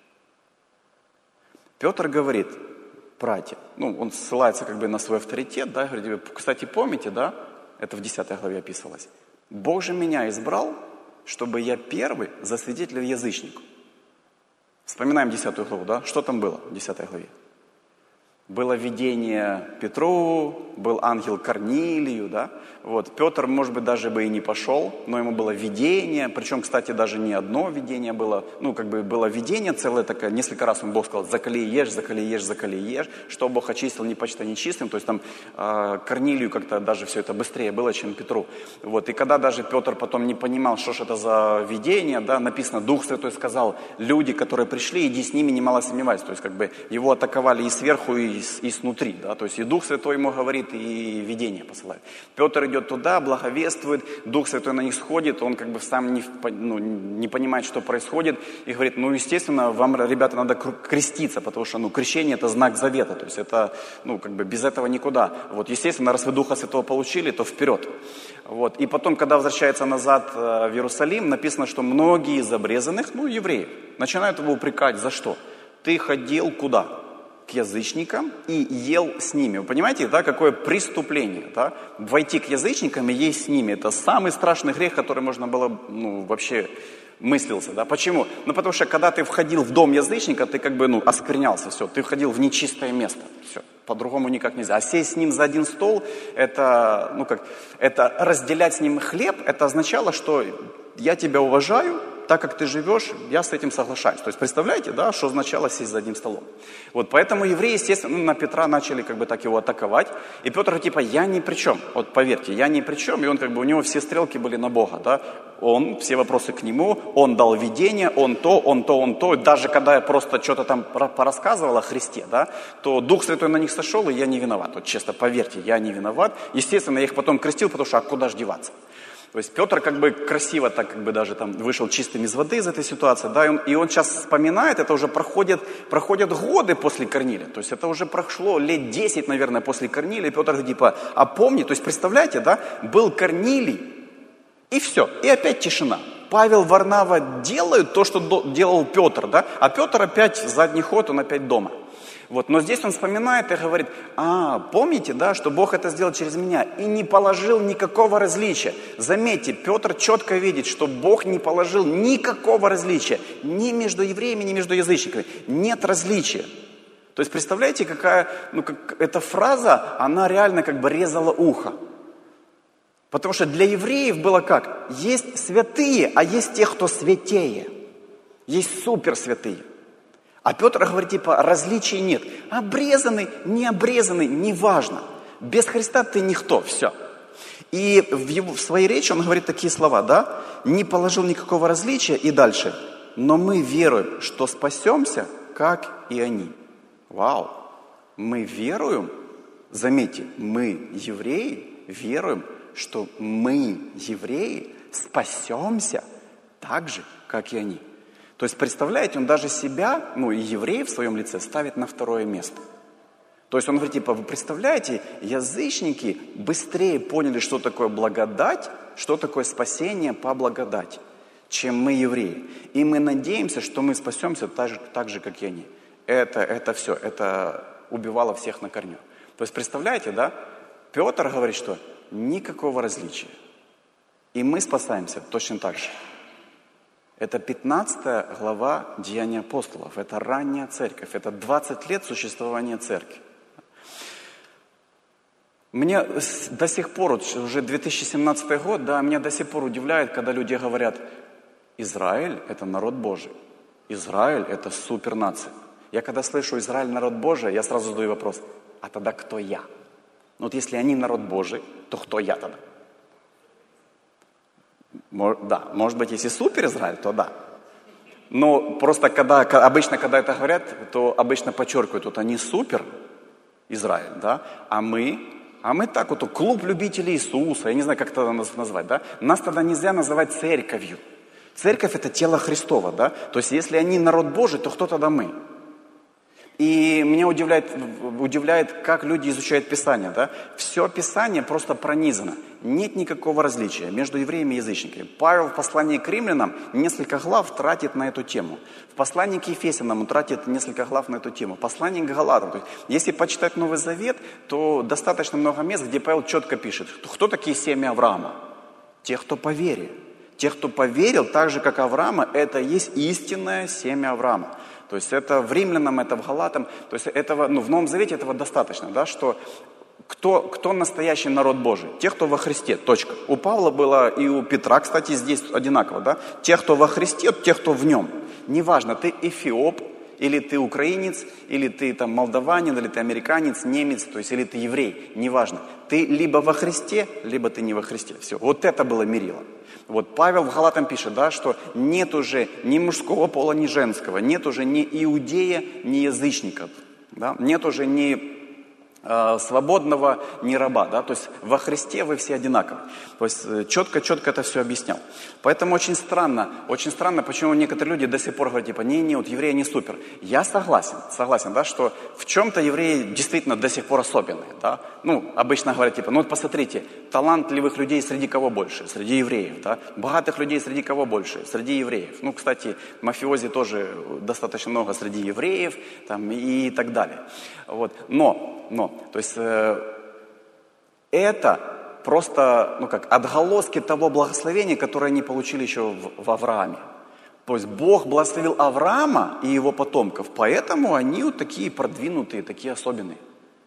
Петр говорит: братья, он ссылается на свой авторитет, да, говорит, кстати, помните, да, это в 10 главе описывалось, Бог же меня избрал, чтобы я первый засвидетелил язычнику. Вспоминаем 10 главу, да, что там было в 10 главе? Было видение Петру, был ангел Корнилию, да. Вот, Петр, может быть, даже бы и не пошел, но ему было видение, причем, кстати, даже не одно видение было, было видение целое такое, несколько раз Бог сказал: закали и ешь, закали и ешь, закали и ешь, что Бог очистил, не почитай нечистым, то есть там Корнилию как-то даже все это быстрее было, чем Петру. Вот, и когда даже Петр потом не понимал, что ж это за видение, да, написано, Дух Святой сказал: люди, которые пришли, иди с ними, немало сомневайся, то есть его атаковали и сверху, и снутри, да, то есть и Дух Святой ему говорит, и видение посылает. Петр идет туда, благовествует, Дух Святой на них сходит, он сам не понимает, что происходит, и говорит: естественно, вам, ребята, надо креститься, потому что, крещение — это знак завета, то есть это, без этого никуда. Вот, естественно, раз вы Духа Святого получили, то вперед. Вот, и потом, когда возвращается назад в Иерусалим, написано, что многие из обрезанных, евреев, начинают его упрекать: за что? Ты ходил куда? К язычникам и ел с ними. Вы понимаете, да, какое преступление, да? Войти к язычникам и есть с ними. Это самый страшный грех, который можно было, вообще мыслился, да? Почему? Потому что, когда ты входил в дом язычника, ты осквернялся, все, ты входил в нечистое место, все, по-другому никак нельзя. А сесть с ним за один стол, это, это разделять с ним хлеб, это означало, что я тебя уважаю, так как ты живешь, я с этим соглашаюсь. То есть, представляете, да, что означало сесть за одним столом. Вот, поэтому евреи, естественно, на Петра начали так его атаковать. И Петр я ни при чем. Вот, поверьте, я ни при чем. И он у него все стрелки были на Бога, да. Он, все вопросы к нему, он дал видение, он то. Даже когда я просто что-то там порассказывал о Христе, да, то Дух Святой на них сошел, и я не виноват. Вот, честно, поверьте, я не виноват. Естественно, я их потом крестил, потому что, куда ж деваться? То есть Петр красиво так даже там вышел чистым из воды из этой ситуации, да, и он сейчас вспоминает, это уже проходят годы после Корнилия, то есть это уже прошло лет 10, наверное, после Корнилия, и Петр а помни, то есть представляете, да, был Корнилий, и все, и опять тишина. Павел, Варнава делают то, что делал Петр, да, а Петр опять задний ход, он опять дома. Вот, но здесь он вспоминает и говорит: помните, да, что Бог это сделал через меня и не положил никакого различия. Заметьте, Петр четко видит, что Бог не положил никакого различия ни между евреями, ни между язычниками. Нет различия. То есть, представляете, какая, эта фраза, она реально резала ухо. Потому что для евреев было как? Есть святые, а есть те, кто святее. Есть суперсвятые. А Петр говорит, различий нет. Обрезанный, не обрезанный, неважно. Без Христа ты никто, все. И в своей речи он говорит такие слова, да? Не положил никакого различия, и дальше. Но мы веруем, что спасемся, как и они. Вау! Мы веруем заметьте, мы, евреи, веруем, что мы, евреи, спасемся так же, как и они. То есть, представляете, он даже себя, и евреев в своем лице ставит на второе место. То есть он говорит, типа, вы представляете, язычники быстрее поняли, что такое благодать, что такое спасение по благодати, чем мы, евреи. И мы надеемся, что мы спасемся так же, как и они. Это все, это убивало всех на корню. То есть, представляете, да? Петр говорит, что никакого различия. И мы спасаемся точно так же. Это 15 глава Деяний апостолов. Это ранняя церковь. Это 20 лет существования церкви. Мне до сих пор, уже 2017 год, да, меня до сих пор удивляет, когда люди говорят, Израиль – это народ Божий. Израиль – это супернация. Я когда слышу Израиль – народ Божий, я сразу задаю вопрос, а тогда кто я? Вот если они народ Божий, то кто я тогда? Да, может быть, если супер Израиль, то да. Но просто обычно, когда это говорят, то обычно подчеркивают, вот они супер Израиль, да, а мы так вот, клуб любителей Иисуса, я не знаю, как это назвать, да, нас тогда нельзя называть церковью. Церковь – это тело Христово, да, то есть если они народ Божий, то кто тогда мы? И меня удивляет, как люди изучают Писание, да. Все Писание просто пронизано. Нет никакого различия между евреями и язычниками. Павел в послании к римлянам несколько глав тратит на эту тему. В послании к Ефесянам он тратит несколько глав на эту тему. В послании к Галатам. То есть, если почитать Новый Завет, то достаточно много мест, где Павел четко пишет, кто такие семя Авраама? Те, кто по вере. Те, кто поверил, так же, как Авраама, это есть истинное семя Авраама. То есть это в Римлянам, это в Галатам. То есть этого, в Новом Завете этого достаточно, да, что кто настоящий народ Божий? Те, кто во Христе, точка. У Павла было и у Петра, кстати, здесь одинаково, да? Те, кто во Христе, те, кто в нем. Неважно, ты эфиоп, или ты украинец, или ты там молдаванин, или ты американец, немец, то есть или ты еврей, неважно. Ты либо во Христе, либо ты не во Христе. Все, вот это было мерило. Вот Павел в Галатам пишет, да, что нет уже ни мужского пола, ни женского, нет уже ни иудея, ни язычников, да? Нет уже ни свободного, ни раба, да, то есть во Христе вы все одинаковы. То есть четко это все объяснял. Поэтому очень странно, почему некоторые люди до сих пор говорят, типа, не, вот евреи не супер. Я согласен, да, что в чем-то евреи действительно до сих пор особенные, да. Обычно говорят, типа, вот посмотрите, талантливых людей среди кого больше? Среди евреев, да. Богатых людей среди кого больше? Среди евреев. Кстати, мафиози тоже достаточно много среди евреев, там, и так далее. Вот. Но, то есть это просто, отголоски того благословения, которое они получили еще в Аврааме. То есть Бог благословил Авраама и его потомков, поэтому они вот такие продвинутые, такие особенные.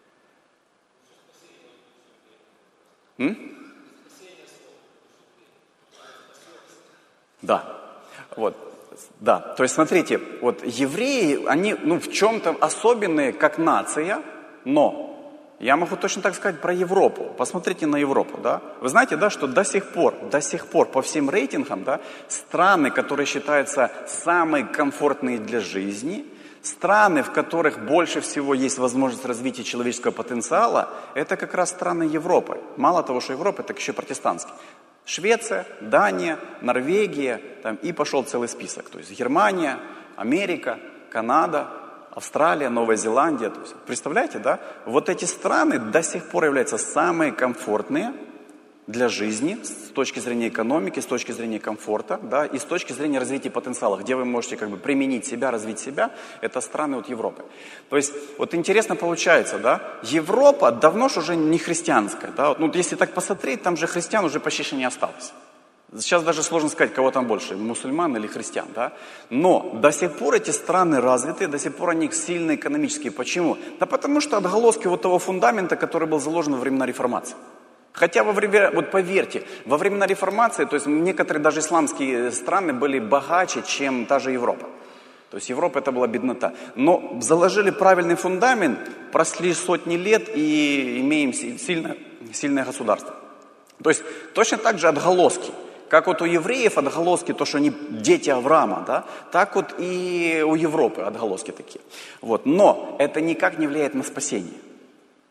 Да, вот. Да, то есть смотрите, вот евреи, они в чем-то особенные, как нация, но я могу точно так сказать про Европу. Посмотрите на Европу, да. Вы знаете, да, что до сих пор по всем рейтингам, да, страны, которые считаются самые комфортные для жизни, страны, в которых больше всего есть возможность развития человеческого потенциала, это как раз страны Европы. Мало того, что Европа, так еще протестантские. Швеция, Дания, Норвегия, и пошел целый список. То есть Германия, Америка, Канада, Австралия, Новая Зеландия. То есть, представляете, да? Вот эти страны до сих пор являются самые комфортные для жизни с точки зрения экономики, с точки зрения комфорта, да, и с точки зрения развития потенциала, где вы можете применить себя, развить себя, это страны Европы. То есть, вот интересно получается, да, Европа давно же уже не христианская, да, если так посмотреть, там же христиан уже почти что не осталось. Сейчас даже сложно сказать, кого там больше, мусульман или христиан, да, но до сих пор эти страны развитые, до сих пор они сильно экономические. Почему? Да потому что отголоски вот того фундамента, который был заложен во времена реформации. Хотя поверьте, во времена реформации, то есть некоторые даже исламские страны были богаче, чем та же Европа. То есть Европа это была беднота. Но заложили правильный фундамент, прошли сотни лет и имеем сильное государство. То есть точно так же отголоски. Как вот у евреев отголоски, то, что они дети Авраама, да, так вот и у Европы отголоски такие. Вот. Но это никак не влияет на спасение.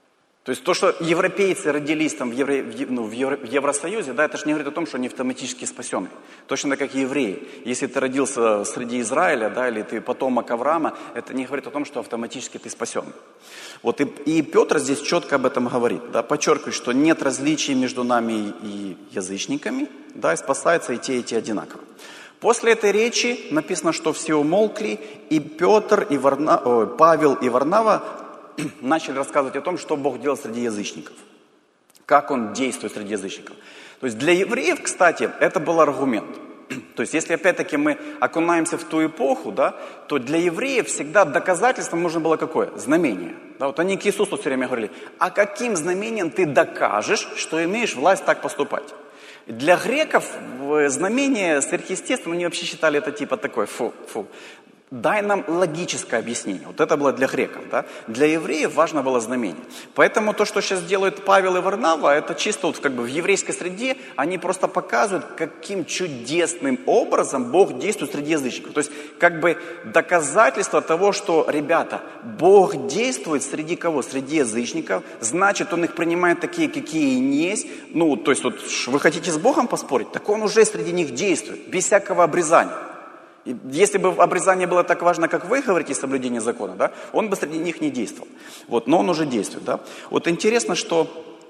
То есть то, что европейцы родились там в Евросоюзе, да, это же не говорит о том, что они автоматически спасены. Точно как и евреи. Если ты родился среди Израиля, да, или ты потомок Авраама, это не говорит о том, что автоматически ты спасен. Вот и Петр здесь четко об этом говорит, да, подчеркивает, что нет различий между нами и язычниками, да, и спасаются и те одинаково. После этой речи написано, что все умолкли, и Петр, Павел и Варнава начали рассказывать о том, что Бог делал среди язычников, как Он действует среди язычников. То есть для евреев, кстати, это был аргумент. То есть если опять-таки мы окунаемся в ту эпоху, да, то для евреев всегда доказательством нужно было какое? Знамение. Да, вот они к Иисусу все время говорили, а каким знамением ты докажешь, что имеешь власть так поступать? Для греков знамение сверхъестественное, они вообще считали это типа такое, фу. Дай нам логическое объяснение. Вот это было для греков. Да? Для евреев важно было знамение. Поэтому то, что сейчас делают Павел и Варнава, это чисто вот как бы в еврейской среде, они просто показывают, каким чудесным образом Бог действует среди язычников. То есть как бы доказательство того, что, ребята, Бог действует среди кого? Среди язычников. Значит, Он их принимает такие, какие они есть. Ну, то есть вот вы хотите с Богом поспорить? Так Он уже среди них действует, без всякого обрезания. Если бы обрезание было так важно, как вы говорите, соблюдение закона, да, он бы среди них не действовал. Вот, но он уже действует. Да. Вот интересно, что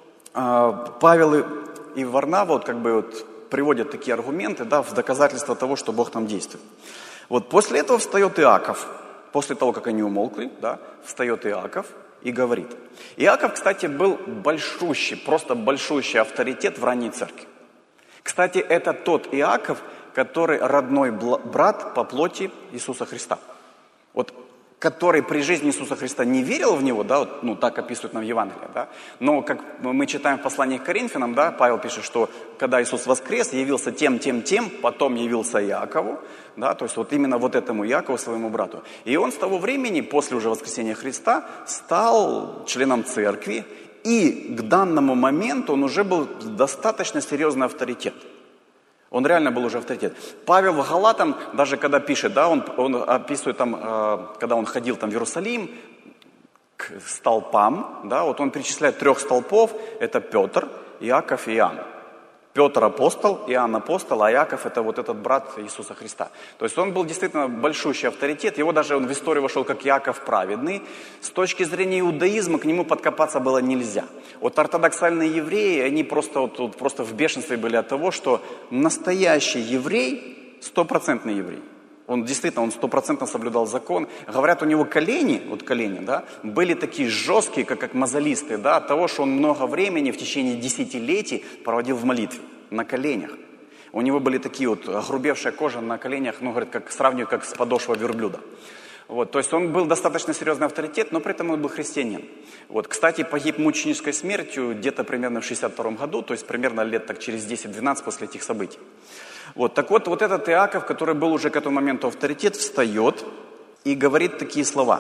Павел и Варнава вот, как бы, вот, приводят такие аргументы, да, в доказательство того, что Бог там действует. Вот, после этого встает Иаков, после того, как они умолкли, да, встает Иаков и говорит. Иаков, кстати, был большущий, просто большущий авторитет в ранней церкви. Кстати, это тот Иаков, который родной брат по плоти Иисуса Христа. Вот, который при жизни Иисуса Христа не верил в Него, да, вот, ну, так описывают нам в Евангелии, да, но, как мы читаем в послании к Коринфянам, да, Павел пишет, что когда Иисус воскрес, явился тем, потом явился Иакову, да, то есть вот именно вот этому Иакову, своему брату. И он с того времени, после уже воскресения Христа, стал членом церкви, и к данному моменту он уже был достаточно серьезный авторитет. Он реально был уже авторитет. Павел в Галатам, даже когда пишет, да, он описывает там, когда он ходил там в Иерусалим, к столпам, да, вот он перечисляет 3 столпов, это Петр, Иаков и Иоанн. Петр апостол, Иоанн апостол, а Иаков это вот этот брат Иисуса Христа. То есть он был действительно большущий авторитет, его даже он в историю вошел как Иаков праведный. С точки зрения иудаизма к нему подкопаться было нельзя. Вот ортодоксальные евреи, они просто в бешенстве были от того, что настоящий еврей, 100% еврей. Он действительно, 100% соблюдал закон. Говорят, у него колени, да, были такие жесткие, как мозолистые, да, от того, что он много времени в течение десятилетий проводил в молитве, на коленях. У него были такие вот огрубевшая кожа на коленях, ну, говорят, сравнивают как с подошвой верблюда. Вот, то есть он был достаточно серьезный авторитет, но при этом он был христианин. Вот, кстати, погиб мученической смертью где-то примерно в 62 году, то есть примерно лет так через 10-12 после этих событий. Вот, так вот этот Иаков, который был уже к этому моменту авторитет, встает и говорит такие слова.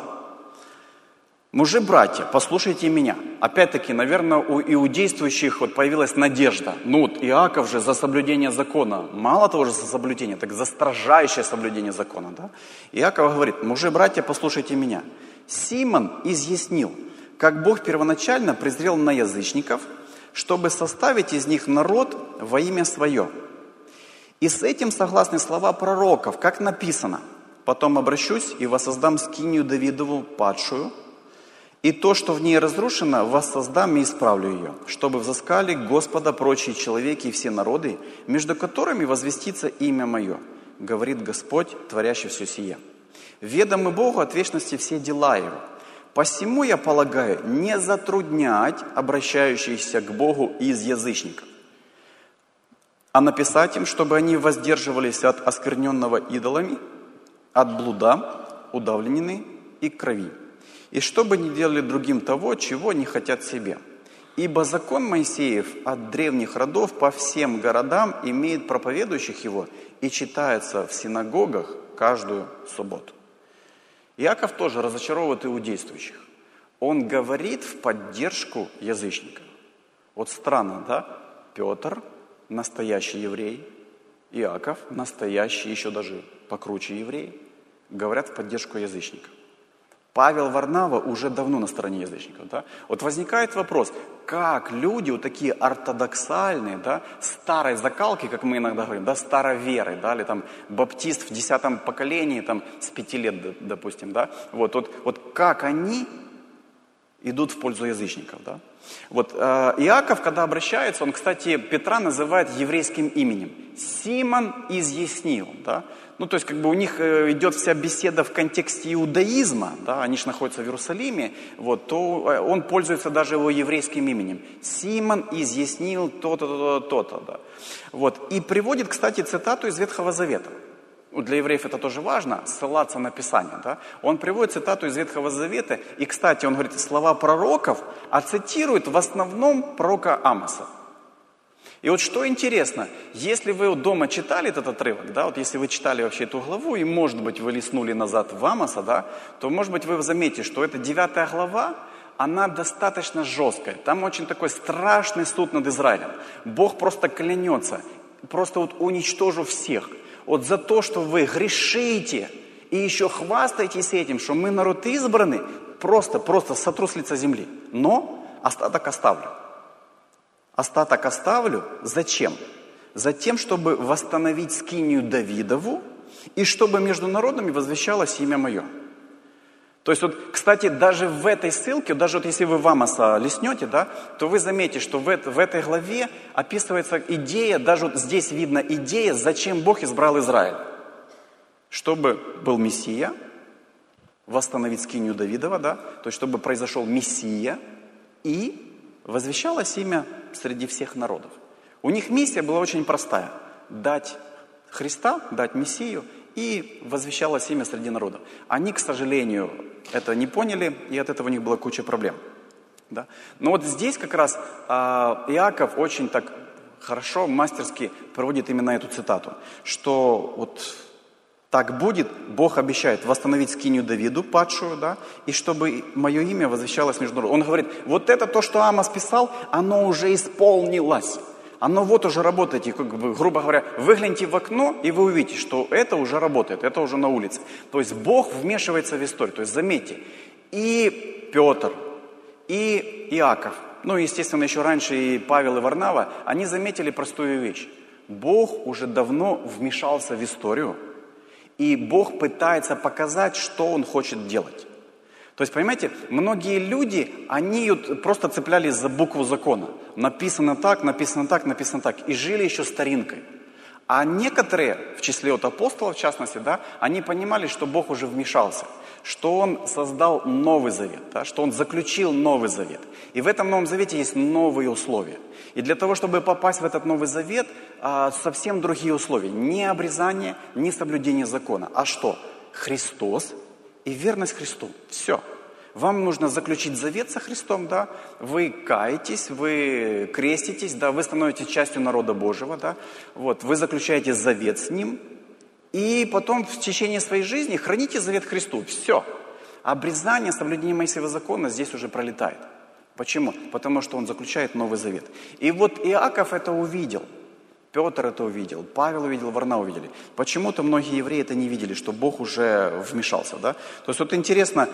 «Мужи, братья, послушайте меня». Опять-таки, наверное, у иудействующих вот появилась надежда. Ну вот Иаков же за соблюдение закона. Мало того же за соблюдение, так за строжайшее соблюдение закона. Да? Иаков говорит, «Мужи, братья, послушайте меня. Симон изъяснил, как Бог первоначально презрел на язычников, чтобы составить из них народ во имя свое. И с этим согласны слова пророков, как написано. Потом обращусь и воссоздам скинию Давидову падшую, и то, что в ней разрушено, воссоздам и исправлю ее, чтобы взыскали Господа прочие человеки и все народы, между которыми возвестится имя мое, говорит Господь, творящий все сие. Ведомы Богу от вечности все дела его. Посему я полагаю не затруднять обращающихся к Богу из язычников, а написать им, чтобы они воздерживались от оскверненного идолами, от блуда, удавленины и крови, и чтобы не делали другим того, чего не хотят себе. Ибо закон Моисеев от древних родов по всем городам имеет проповедующих его и читается в синагогах каждую субботу». Иаков тоже разочаровывает иудействующих. Он говорит в поддержку язычников. Вот странно, да? Петр – настоящий еврей, Иаков – настоящий, еще даже покруче еврей, говорят в поддержку язычников. Павел, Варнава уже давно на стороне язычников. Да? Вот возникает вопрос, как люди, вот такие ортодоксальные, да, старой закалки, как мы иногда говорим, да, староверы, да, или там баптист в 10-м поколении, там, с 5 лет, допустим, да, вот как они идут в пользу язычников. Да? Вот Иаков, когда обращается, он, кстати, Петра называет еврейским именем. Симон изъяснил. Да? Ну, то есть, как бы у них идет вся беседа в контексте иудаизма, да, они же находятся в Иерусалиме, вот, то он пользуется даже его еврейским именем. Симон изъяснил то-то, то-то, да. Вот. И приводит, кстати, цитату из Ветхого Завета. Для евреев это тоже важно, ссылаться на Писание. Да? Он приводит цитату из Ветхого Завета, и, кстати, он говорит слова пророков, а цитирует в основном пророка Амоса. И вот что интересно, если вы дома читали этот отрывок, да, вот если вы читали вообще эту главу, и, может быть, вы листнули назад в Амоса, да, то, может быть, вы заметите, что эта 9 глава, она достаточно жесткая. Там очень такой страшный суд над Израилем. Бог просто клянется, просто вот уничтожу всех. Вот за то, что вы грешите и еще хвастаетесь этим, что мы народ избранный, просто сотру с лица земли. Но остаток оставлю. Остаток оставлю. Зачем? Затем, чтобы восстановить скинию Давидову и чтобы между народами возвещалось имя мое. То есть, вот, кстати, даже в этой ссылке, даже вот если вы в Амоса листнете, да, то вы заметите, что в этой главе описывается идея, даже вот здесь видно идея, зачем Бог избрал Израиль. Чтобы был Мессия, восстановить скинию Давидова, да, то есть, чтобы произошел Мессия и возвещалось имя среди всех народов. У них миссия была очень простая. Дать Христа, дать Мессию, и возвещалось имя среди народов. Они, к сожалению, это не поняли, и от этого у них была куча проблем. Да? Но вот здесь как раз Иаков очень так хорошо, мастерски проводит именно эту цитату, что вот так будет, Бог обещает восстановить скинию Давиду, падшую, да, и чтобы мое имя возвещалось между народами. Он говорит, вот это то, что Амос писал, оно уже исполнилось. Оно вот уже работает. И, как бы, грубо говоря, выгляните в окно, и вы увидите, что это уже работает, это уже на улице. То есть Бог вмешивается в историю. То есть заметьте, и Петр, и Иаков, ну, естественно, еще раньше и Павел, и Варнава, они заметили простую вещь. Бог уже давно вмешался в историю, и Бог пытается показать, что Он хочет делать. То есть, понимаете, многие люди, они просто цеплялись за букву закона. Написано так, написано так, написано так. И жили еще старинкой. А некоторые, в числе от апостолов в частности, да, они понимали, что Бог уже вмешался. Что Он создал Новый Завет, да, что Он заключил Новый Завет. И в этом Новом Завете есть новые условия. И для того, чтобы попасть в этот Новый Завет, совсем другие условия. Не обрезание, не соблюдение закона. А что? Христос и верность Христу. Все. Вам нужно заключить завет со Христом, да, вы каетесь, вы креститесь, да, вы становитесь частью народа Божьего, да, вот, вы заключаете завет с Ним, и потом в течение своей жизни храните завет Христу. Все. Обрезание, соблюдение Моисеева закона здесь уже пролетает. Почему? Потому что он заключает Новый Завет. И вот Иаков это увидел. Петр это увидел, Павел увидел, Варнава увидели. Почему-то многие евреи это не видели, что Бог уже вмешался. Да? То есть вот интересно,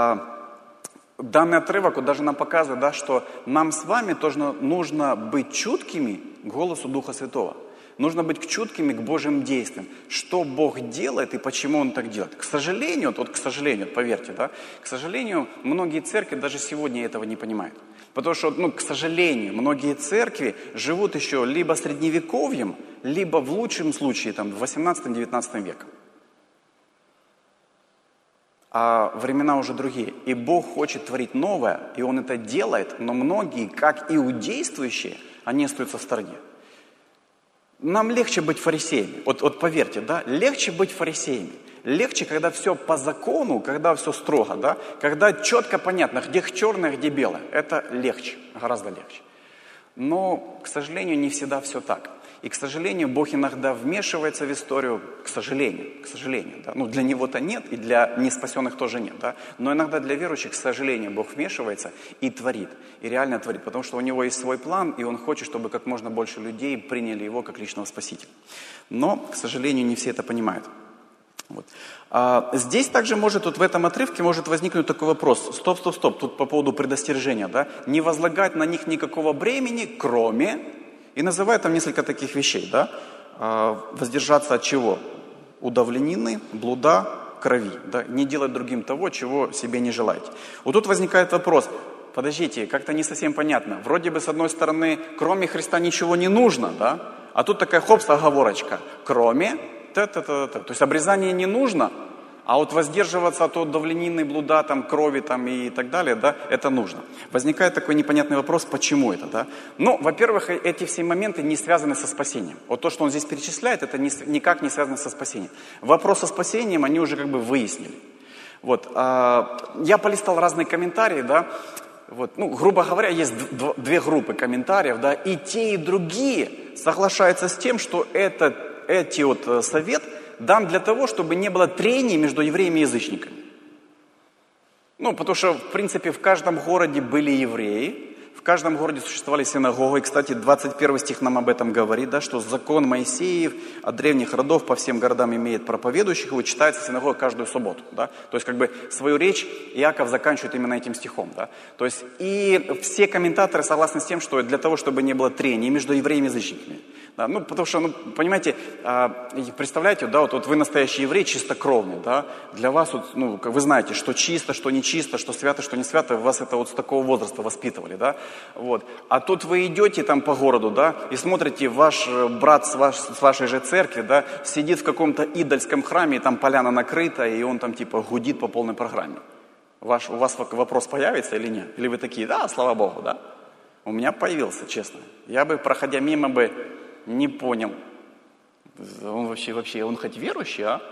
данный отрывок вот даже нам показывает, да, что нам с вами тоже нужно быть чуткими к голосу Духа Святого. Нужно быть чуткими к Божьим действиям. Что Бог делает и почему Он так делает. К сожалению, поверьте, да, к сожалению, многие церкви даже сегодня этого не понимают. Потому что, к сожалению, многие церкви живут еще либо средневековьем, либо в лучшем случае там, 18-19 веком. А времена уже другие. И Бог хочет творить новое, и Он это делает, но многие, как иудействующие, они остаются в стороне. Нам легче быть фарисеями. Вот поверьте, да, легче быть фарисеями. Легче, когда все по закону, когда все строго, да, когда четко понятно, где черное, где белое. Это легче, гораздо легче. Но, к сожалению, не всегда все так. И, к сожалению, Бог иногда вмешивается в историю, к сожалению. Да. Для Него-то нет, и для неспасенных тоже нет. Да. Но иногда для верующих, к сожалению, Бог вмешивается и творит, и реально творит. Потому что у Него есть свой план, и Он хочет, чтобы как можно больше людей приняли Его как личного Спасителя. Но, к сожалению, не все это понимают. Вот. Здесь также может, вот в этом отрывке может возникнуть такой вопрос. Стоп, тут по поводу предостережения, да? Не возлагать на них никакого бремени, кроме, и называют там несколько таких вещей, да? Воздержаться от чего? Удавленины, блуда, крови, да? Не делать другим того, чего себе не желаете. Вот тут возникает вопрос. Подождите, как-то не совсем понятно. Вроде бы, с одной стороны, кроме Христа ничего не нужно, да? А тут такая оговорочка. Кроме... То есть обрезание не нужно, а вот воздерживаться от удавленины, блуда, там, крови там, и так далее, да, это нужно. Возникает такой непонятный вопрос, почему это, да? Ну, во-первых, эти все моменты не связаны со спасением. Вот то, что он здесь перечисляет, это никак не связано со спасением. Вопрос со спасением они уже как бы выяснили. Вот, я полистал разные комментарии, да, вот, ну, грубо говоря, есть две группы комментариев, да, и те, и другие соглашаются с тем, что эти вот совет дан для того, чтобы не было трений между евреями и язычниками. Ну, потому что, в принципе, в каждом городе были евреи, в каждом городе существовали синагоги. И, кстати, 21 стих нам об этом говорит, да, что закон Моисеев от древних родов по всем городам имеет проповедующих, и читается синагога каждую субботу. Да? То есть, как бы, свою речь Иаков заканчивает именно этим стихом. Да? То есть, и все комментаторы согласны с тем, что для того, чтобы не было трений между евреями и язычниками. Да? Ну, потому что, ну, понимаете, представляете, да, вот вы настоящий еврей, чистокровный, да? Для вас, вот, ну, вы знаете, что чисто, что нечисто, что свято, что не свято, вас это вот с такого возраста воспитывали, да? Вот. А тут вы идете там по городу, да, и смотрите, ваш брат с вашей же церкви, да, сидит в каком-то идольском храме, и там поляна накрыта, и он там типа гудит по полной программе. У вас вопрос появится или нет? Или вы такие, да, слава Богу, да? У меня появился, честно. Я бы, проходя мимо, бы не понял. Он вообще, он хоть верующий, а?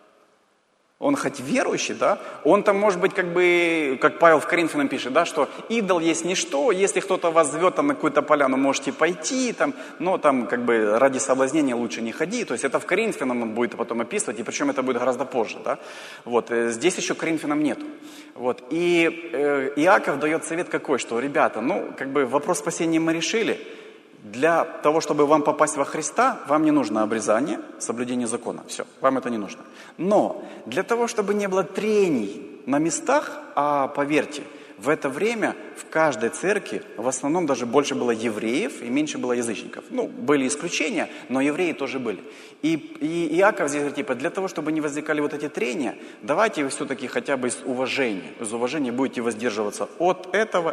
Он хоть верующий, да? Он там, может быть, как бы, как Павел в Коринфянам пишет, да, что идол есть ничто, если кто-то вас зовет там на какую-то поляну, можете пойти, там, но там, как бы, ради соблазнения лучше не ходи. То есть это в Коринфянам он будет потом описывать, и причем это будет гораздо позже, да? Вот, здесь еще Коринфянам нету. Вот, и Иаков дает совет какой, что, ребята, ну, как бы, вопрос спасения мы решили. Для того, чтобы вам попасть во Христа, вам не нужно обрезание, соблюдение закона. Все, вам это не нужно. Но для того, чтобы не было трений на местах, а поверьте, в это время в каждой церкви в основном даже больше было евреев и меньше было язычников. Ну, были исключения, но евреи тоже были. И Иаков здесь говорит, типа, для того, чтобы не возникали вот эти трения, давайте вы все-таки хотя бы из уважения будете воздерживаться от этого.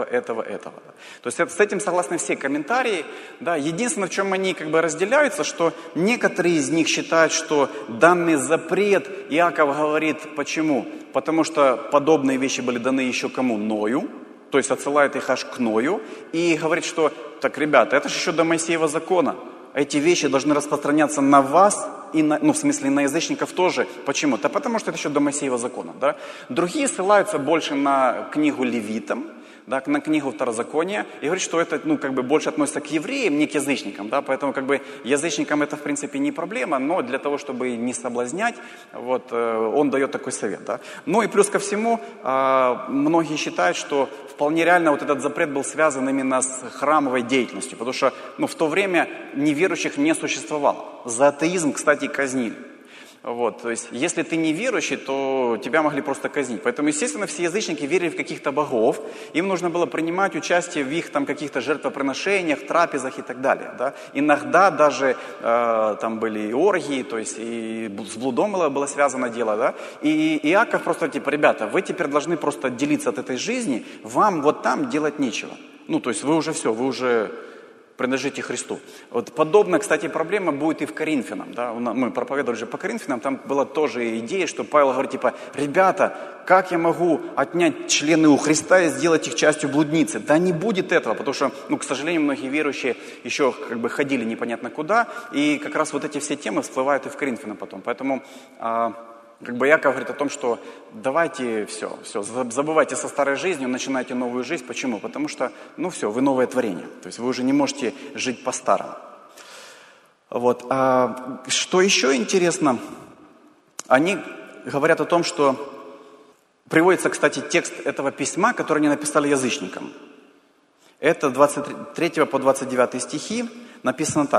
То есть с этим согласны все комментарии. Да. Единственное, в чем они как бы разделяются, что некоторые из них считают, что данный запрет Иаков говорит, почему? Потому что подобные вещи были даны еще кому? Ною. То есть отсылает их аж к Ною. И говорит, что, так, ребята, это же еще до Моисеева закона. Эти вещи должны распространяться на вас, и в смысле на язычников тоже. Почему? Да потому что это еще до Моисеева закона. Да? Другие ссылаются больше на книгу Левитам, да, на книгу Второзакония, и говорит, что это, ну, как бы больше относится к евреям, не к язычникам, да, поэтому, как бы, язычникам это, в принципе, не проблема, но для того, чтобы не соблазнять, вот, он дает такой совет, да. Ну, и плюс ко всему, многие считают, что вполне реально вот этот запрет был связан именно с храмовой деятельностью, потому что, ну, в то время неверующих не существовало. За атеизм, кстати, казнили. Вот, то есть, если ты не верующий, то тебя могли просто казнить. Поэтому, естественно, все язычники верили в каких-то богов. Им нужно было принимать участие в их там каких-то жертвоприношениях, трапезах и так далее. Да? Иногда даже там были и оргии, то есть и с блудом было связано дело. Да? И Иаков просто типа, ребята, вы теперь должны просто отделиться от этой жизни, вам вот там делать нечего. Ну, то есть вы уже все, вы уже принадлежите Христу. Вот подобная, кстати, проблема будет и в Коринфянам. Да? Мы проповедовали же по Коринфянам, там была тоже идея, что Павел говорит, типа, ребята, как я могу отнять члены у Христа и сделать их частью блудницы? Да не будет этого, потому что, ну, к сожалению, многие верующие еще как бы ходили непонятно куда, и как раз вот эти все темы всплывают и в Коринфянам потом. Поэтому как бы Иаков говорит о том, что давайте все, забывайте со старой жизнью, начинайте новую жизнь. Почему? Потому что, ну все, вы новое творение. То есть вы уже не можете жить по-старому. Вот. Что еще интересно, они говорят о том, что приводится, кстати, текст этого письма, который они написали язычникам. Это 23 по 29 стихи. Написано так.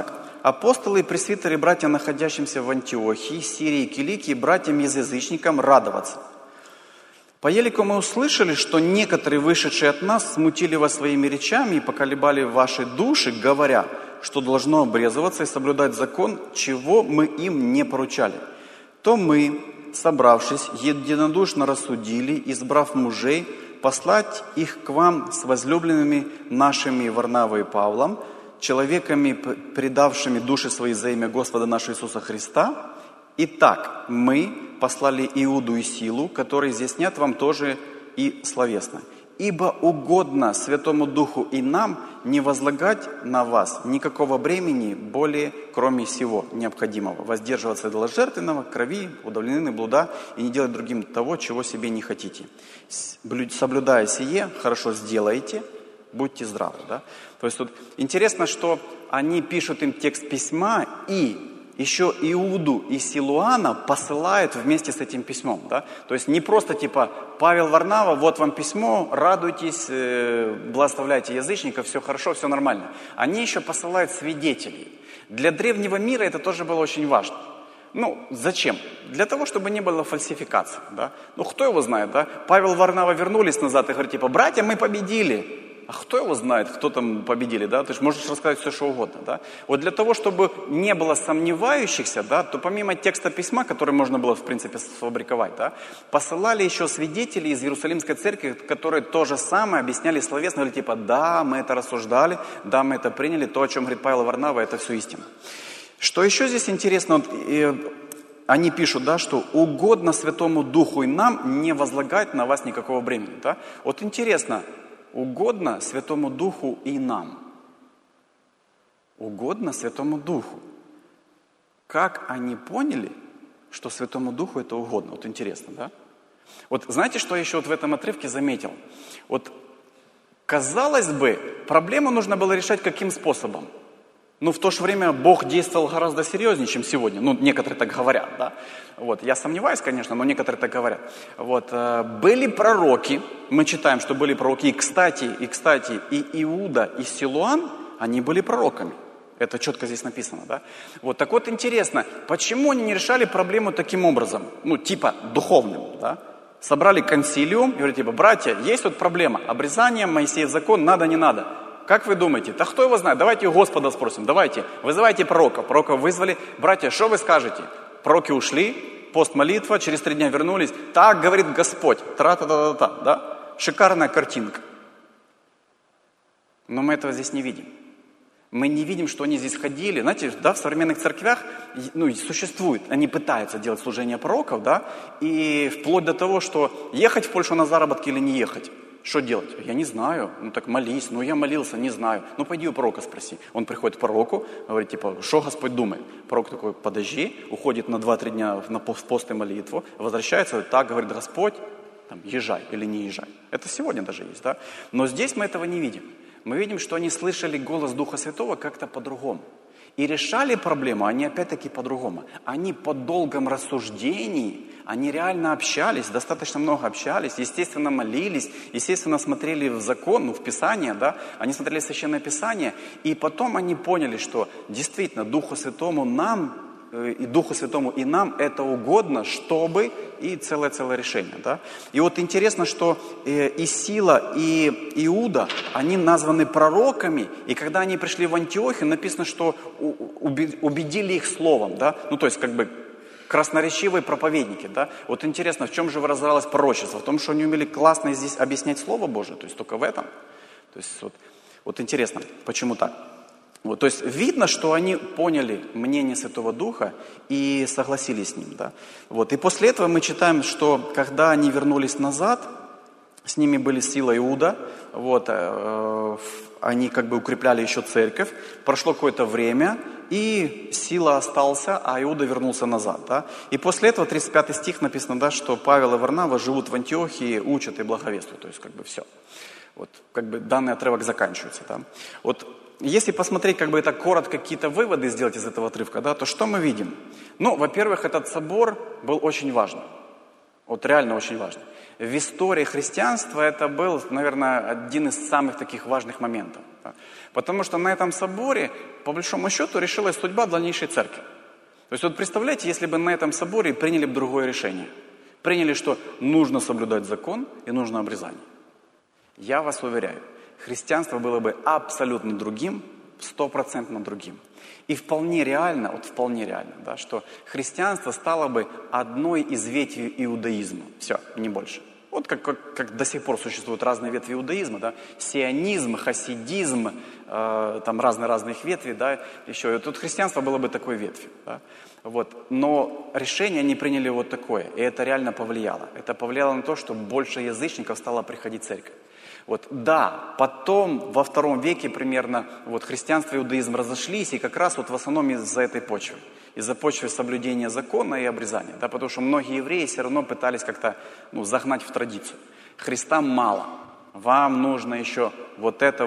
апостолы и пресвитеры, братья, находящимся в Антиохии, Сирии, Киликии, братьям-язычникам радоваться. По елику мы услышали, что некоторые, вышедшие от нас, смутили вас своими речами и поколебали ваши души, говоря, что должно обрезываться и соблюдать закон, чего мы им не поручали. То мы, собравшись, единодушно рассудили, избрав мужей, послать их к вам с возлюбленными нашими Варнавой и Павлом, человеками, предавшими души свои за имя Господа нашего Иисуса Христа. Итак, мы послали Иуду и Силу, которые изъяснят вам тоже и словесно. Ибо угодно Святому Духу и нам не возлагать на вас никакого бремени более, кроме всего необходимого. Воздерживаться от жертвенного, крови, удовлетворения, блуда и не делать другим того, чего себе не хотите. Соблюдая сие, хорошо сделаете, будьте здравы. Да? То есть тут интересно, что они пишут им текст письма и еще Иуду и Силуана посылают вместе с этим письмом. Да? То есть не просто типа Павел, Варнава, вот вам письмо, радуйтесь, благословляйте язычников, все хорошо, все нормально. Они еще посылают свидетелей. Для древнего мира это тоже было очень важно. Ну, зачем? Для того, чтобы не было фальсификации. Да? Ну, кто его знает, да? Павел, Варнава вернулись назад и говорят, типа, братья, мы победили. А кто его знает, кто там победили, да? Ты же можешь рассказать все, что угодно, да? Вот для того, чтобы не было сомневающихся, да, то помимо текста письма, который можно было, в принципе, сфабриковать, да, посылали еще свидетелей из Иерусалимской церкви, которые то же самое объясняли словесно, говорили, типа, да, мы это рассуждали, да, мы это приняли, то, о чем говорит Павел и Варнава, это все истина. Что еще здесь интересно, вот, они пишут, да, что угодно Святому Духу и нам не возлагать на вас никакого бремени, да? Вот интересно, угодно Святому Духу и нам. Угодно Святому Духу. Как они поняли, что Святому Духу это угодно? Вот интересно, да? Вот знаете, что я еще вот в этом отрывке заметил? Вот, казалось бы, проблему нужно было решать каким способом? Ну, в то же время Бог действовал гораздо серьезнее, чем сегодня. Ну, некоторые так говорят, да. Вот, я сомневаюсь, конечно, но некоторые так говорят. Вот, были пророки, мы читаем, что были пророки. И, кстати, и Иуда, и Силуан, они были пророками. Это четко здесь написано, да. Вот, так вот, интересно, почему они не решали проблему таким образом? Ну, типа духовным, да. Собрали консилиум и говорят, типа, братья, есть вот проблема. Обрезание, Моисеев закон, надо, не надо. Как вы думаете? Да кто его знает? Давайте у Господа спросим. Давайте, вызывайте пророков. Пророков вызвали. Братья, что вы скажете? Пророки ушли, пост, молитва, через 3 дня вернулись. Так говорит Господь. Тра-та-та-та-та, да? Шикарная картинка. Но мы этого здесь не видим. Мы не видим, что они здесь ходили. Знаете, да, в современных церквях, ну, существует, они пытаются делать служение пророков, да, и вплоть до того, что ехать в Польшу на заработки или не ехать. Что делать? Я не знаю. Ну так молись. Ну я молился, не знаю. Ну пойди у пророка спроси. Он приходит к пророку, говорит, типа, что Господь думает? Пророк такой, подожди, уходит на 2-3 дня на пост и молитву, возвращается, так говорит Господь, там, езжай или не езжай. Это сегодня даже есть, да? Но здесь мы этого не видим. Мы видим, что они слышали голос Духа Святого как-то по-другому. И решали проблему они опять-таки по-другому. Они по долгом рассуждении, они реально общались, достаточно много общались, естественно молились, естественно смотрели в закон, ну, в Писание, да, они смотрели Священное Писание, и потом они поняли, что действительно Духу Святому и нам это угодно, чтобы, и целое решение, да. И вот интересно, что и Сила, и Иуда, они названы пророками, и когда они пришли в Антиохию, написано, что убедили их словом, да, ну, то есть, как бы, красноречивые проповедники, да. Вот интересно, в чем же выражалось пророчество? В том, что они умели классно здесь объяснять Слово Божие, то есть только в этом. То есть вот интересно, почему так? Вот, то есть видно, что они поняли мнение Святого Духа и согласились с ним, да. Вот, и после этого мы читаем, что когда они вернулись назад, с ними были Сила и Иуда, вот, они как бы укрепляли еще церковь, прошло какое-то время, и Сила остался, а Иуда вернулся назад, да. И после этого 35 стих написано, да, что Павел и Варнава живут в Антиохии, учат и благовествуют, то есть как бы все. Вот, как бы данный отрывок заканчивается, да. Вот, если посмотреть, как бы это коротко, какие-то выводы сделать из этого отрывка, да, то что мы видим? Ну, во-первых, этот собор был очень важным. Вот реально очень важный. В истории христианства это был, наверное, один из самых таких важных моментов. Да? Потому что на этом соборе, по большому счету, решилась судьба дальнейшей церкви. То есть вот представляете, если бы на этом соборе приняли бы другое решение. Приняли, что нужно соблюдать закон и нужно обрезание. Я вас уверяю, христианство было бы абсолютно другим, 100% другим. И вполне реально, да, что христианство стало бы одной из ветвей иудаизма. Все, не больше. Вот как до сих пор существуют разные ветви иудаизма, да, сионизм, хасидизм, там разные их ветви, да, еще. И тут христианство было бы такой ветвью, да. Вот. Но решение они приняли вот такое, и это реально повлияло. Это повлияло на то, что больше язычников стало приходить в церковь. Вот, да, потом во II веке примерно вот, христианство и иудаизм разошлись, и как раз вот в основном из-за этой почвы. Из-за почвы соблюдения закона и обрезания. Да, потому что многие евреи все равно пытались как-то загнать в традицию. Христа мало. Вам нужно еще вот это.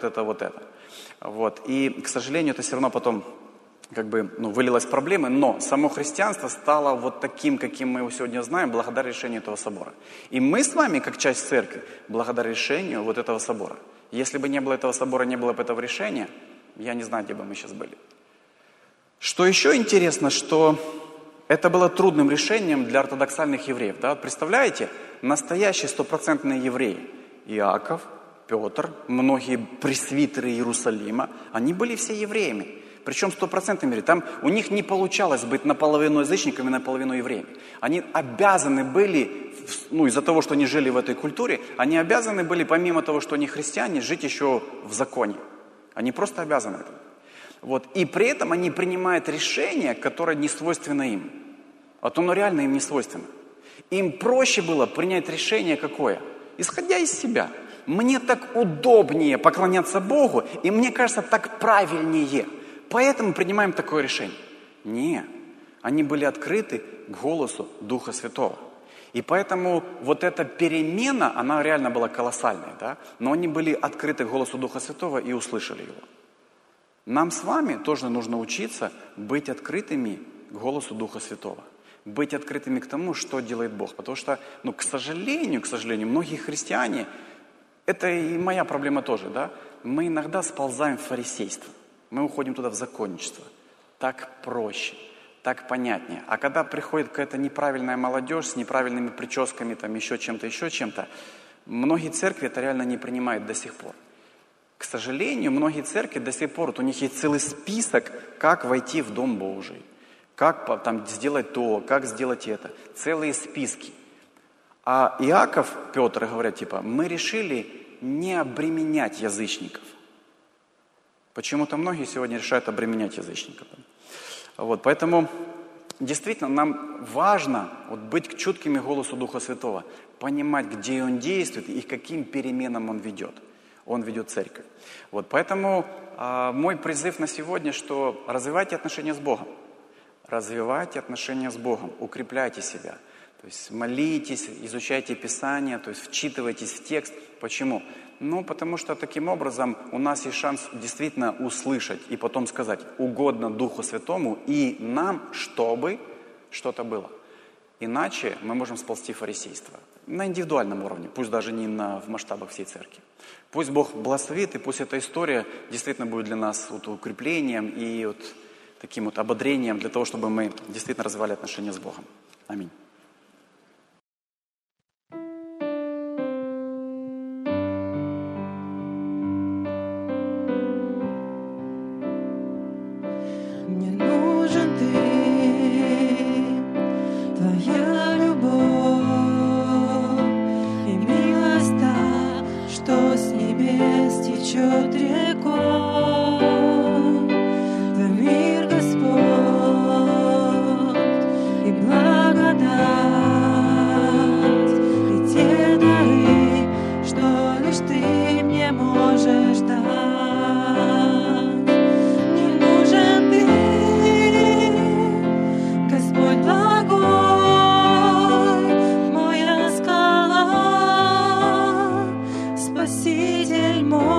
Вот. И, к сожалению, это все равно потом вылилось в проблемы, но само христианство стало вот таким, каким мы его сегодня знаем, благодаря решению этого собора. И мы с вами, как часть церкви, благодаря решению вот этого собора. Если бы не было этого собора, не было бы этого решения, я не знаю, где бы мы сейчас были. Что еще интересно, что это было трудным решением для ортодоксальных евреев. Да? Представляете, настоящие 100% евреи, Иаков, Петр, многие пресвитеры Иерусалима, они были все евреями. Причем 100% евреи. Там у них не получалось быть наполовину язычниками, наполовину евреями. Они обязаны были, из-за того, что они жили в этой культуре, они обязаны были, помимо того, что они христиане, жить еще в законе. Они просто обязаны этому. Вот. И при этом они принимают решение, которое не свойственно им. Вот оно реально им не свойственно. Им проще было принять решение какое? Исходя из себя. Мне так удобнее поклоняться Богу, и мне кажется, так правильнее. Поэтому принимаем такое решение. Не, они были открыты к голосу Духа Святого. И поэтому вот эта перемена, она реально была колоссальной, да? Но они были открыты к голосу Духа Святого и услышали его. Нам с вами тоже нужно учиться быть открытыми к голосу Духа Святого. Быть открытыми к тому, что делает Бог. Потому что, к сожалению, многие христиане, это и моя проблема тоже, да? Мы иногда сползаем в фарисейство. Мы уходим туда в законничество. Так проще, так понятнее. А когда приходит какая-то неправильная молодежь с неправильными прическами, там еще чем-то, многие церкви это реально не принимают до сих пор. К сожалению, многие церкви до сих пор, у них есть целый список, как войти в Дом Божий, как там сделать то, как сделать это. Целые списки. А Иаков, Петр говорят, мы решили не обременять язычников. Почему-то многие сегодня решают обременять язычников. Вот, поэтому действительно нам важно быть чуткими к голосу Духа Святого, понимать, где Он действует и к каким переменам Он ведет. Он ведет церковь. Вот, поэтому мой призыв на сегодня, что развивайте отношения с Богом. Развивайте отношения с Богом, укрепляйте себя. То есть молитесь, изучайте Писание, то есть вчитывайтесь в текст. Почему? Потому что таким образом у нас есть шанс действительно услышать и потом сказать, угодно Духу Святому и нам, чтобы что-то было. Иначе мы можем сползти в фарисейство. На индивидуальном уровне, пусть даже не в масштабах всей церкви. Пусть Бог благословит, и пусть эта история действительно будет для нас укреплением и таким ободрением для того, чтобы мы действительно развивали отношения с Богом. Аминь. Течет рекой, Твой мир, Господь, и благодать, и те дары, что лишь Ты мне можешь дать. Не нужен Ты, Господь благой, моя скала, Спаситель мой.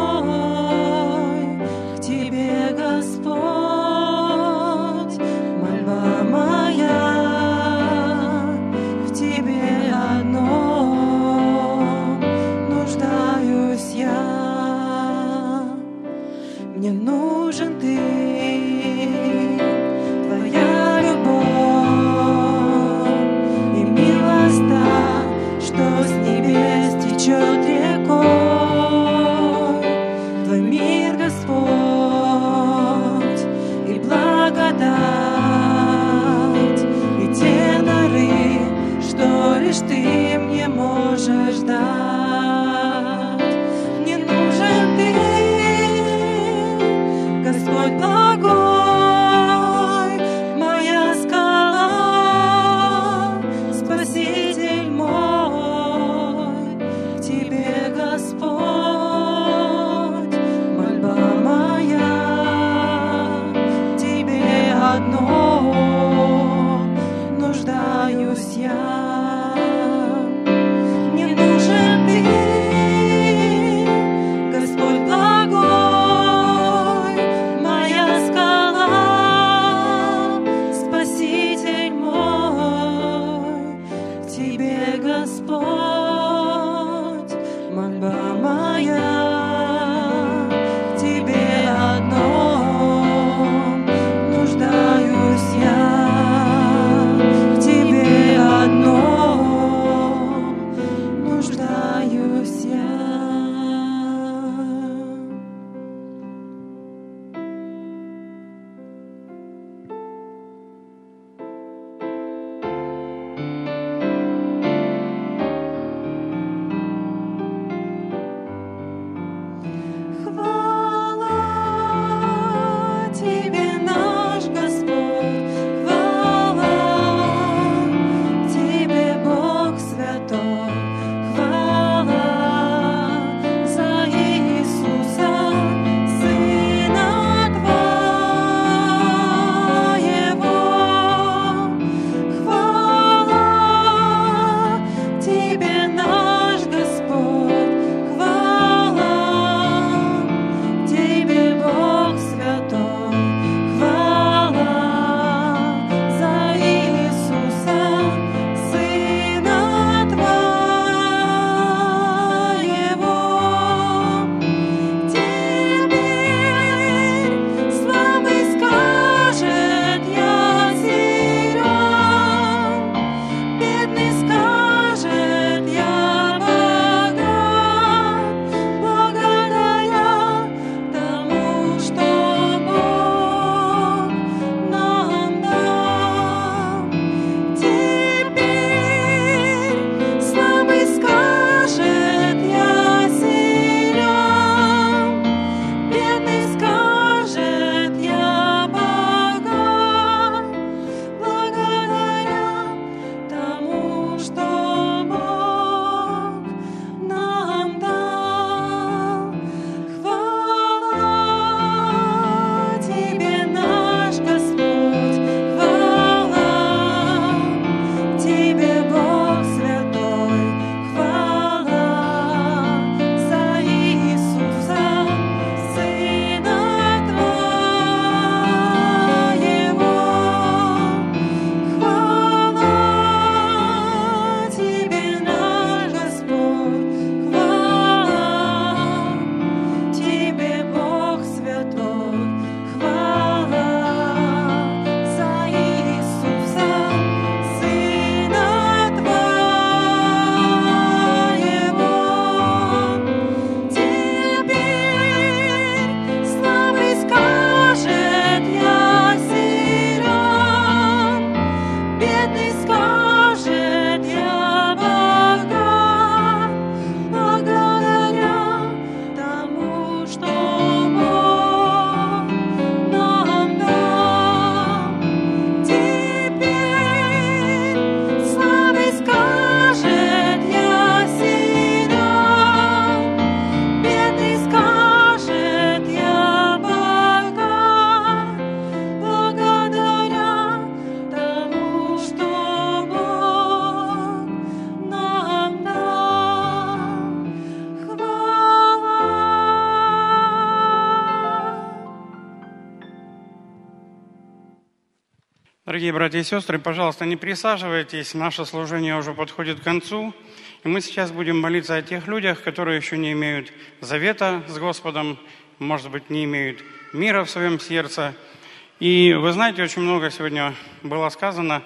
Дорогие братья и сестры, пожалуйста, не присаживайтесь, наше служение уже подходит к концу. И мы сейчас будем молиться о тех людях, которые еще не имеют завета с Господом, может быть, не имеют мира в своем сердце. И вы знаете, очень много сегодня было сказано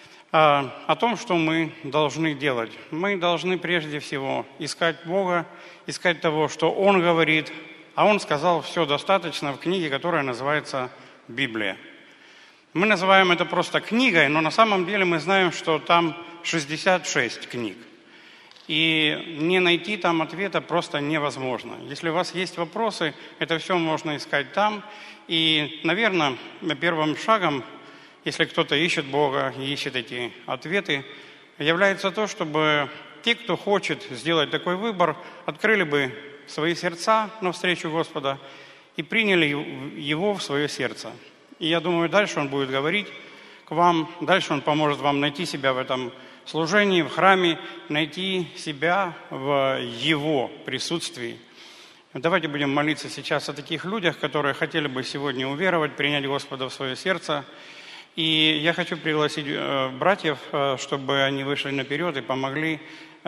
о том, что мы должны делать. Мы должны прежде всего искать Бога, искать того, что Он говорит, а Он сказал все достаточно в книге, которая называется Библия. Мы называем это просто книгой, но на самом деле мы знаем, что там 66 книг. И не найти там ответа просто невозможно. Если у вас есть вопросы, это все можно искать там. И, наверное, первым шагом, если кто-то ищет Бога, ищет эти ответы, является то, чтобы те, кто хочет сделать такой выбор, открыли бы свои сердца навстречу Господа и приняли Его в свое сердце. И я думаю, дальше Он будет говорить к вам, дальше Он поможет вам найти себя в этом служении, в храме, найти себя в Его присутствии. Давайте будем молиться сейчас о таких людях, которые хотели бы сегодня уверовать, принять Господа в свое сердце. И я хочу пригласить братьев, чтобы они вышли наперед и помогли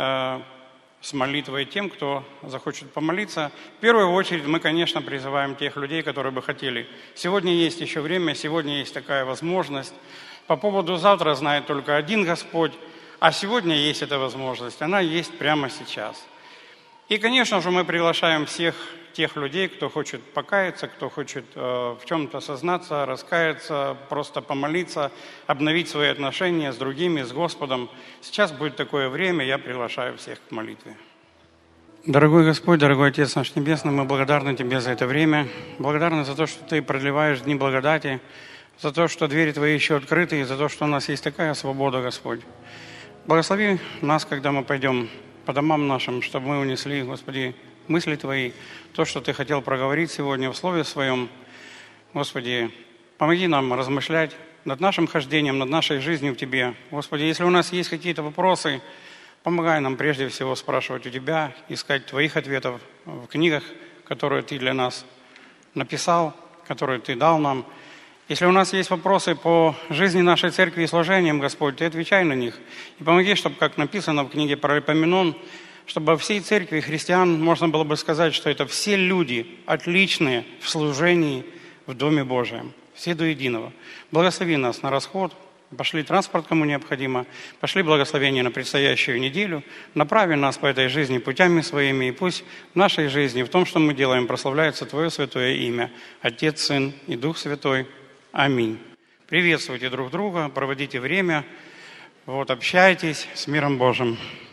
с молитвой тем, кто захочет помолиться. В первую очередь мы, конечно, призываем тех людей, которые бы хотели. Сегодня есть еще время, сегодня есть такая возможность. По поводу завтра знает только один Господь, а сегодня есть эта возможность, она есть прямо сейчас. И, конечно же, мы приглашаем всех тех людей, кто хочет покаяться, кто хочет в чем-то сознаться, раскаяться, просто помолиться, обновить свои отношения с другими, с Господом. Сейчас будет такое время, я приглашаю всех к молитве. Дорогой Господь, дорогой Отец наш Небесный, мы благодарны Тебе за это время, благодарны за то, что Ты продлеваешь дни благодати, за то, что двери Твои еще открыты, и за то, что у нас есть такая свобода, Господь. Благослови нас, когда мы пойдем по домам нашим, чтобы мы унесли, Господи, мысли Твои, то, что Ты хотел проговорить сегодня в Слове Своем. Господи, помоги нам размышлять над нашим хождением, над нашей жизнью в Тебе. Господи, если у нас есть какие-то вопросы, помогай нам прежде всего спрашивать у Тебя, искать Твоих ответов в книгах, которые Ты для нас написал, которые Ты дал нам. Если у нас есть вопросы по жизни нашей церкви и служениям, Господь, Ты отвечай на них. И помоги, чтобы, как написано в книге про Ипоменон, чтобы во всей церкви христиан можно было бы сказать, что это все люди, отличные в служении в Доме Божьем. Все до единого. Благослови нас на расход, пошли транспорт, кому необходимо, пошли благословения на предстоящую неделю, направи нас по этой жизни путями своими, и пусть в нашей жизни, в том, что мы делаем, прославляется Твое святое имя, Отец, Сын и Дух Святой. Аминь. Приветствуйте друг друга, проводите время, общайтесь с миром Божьим.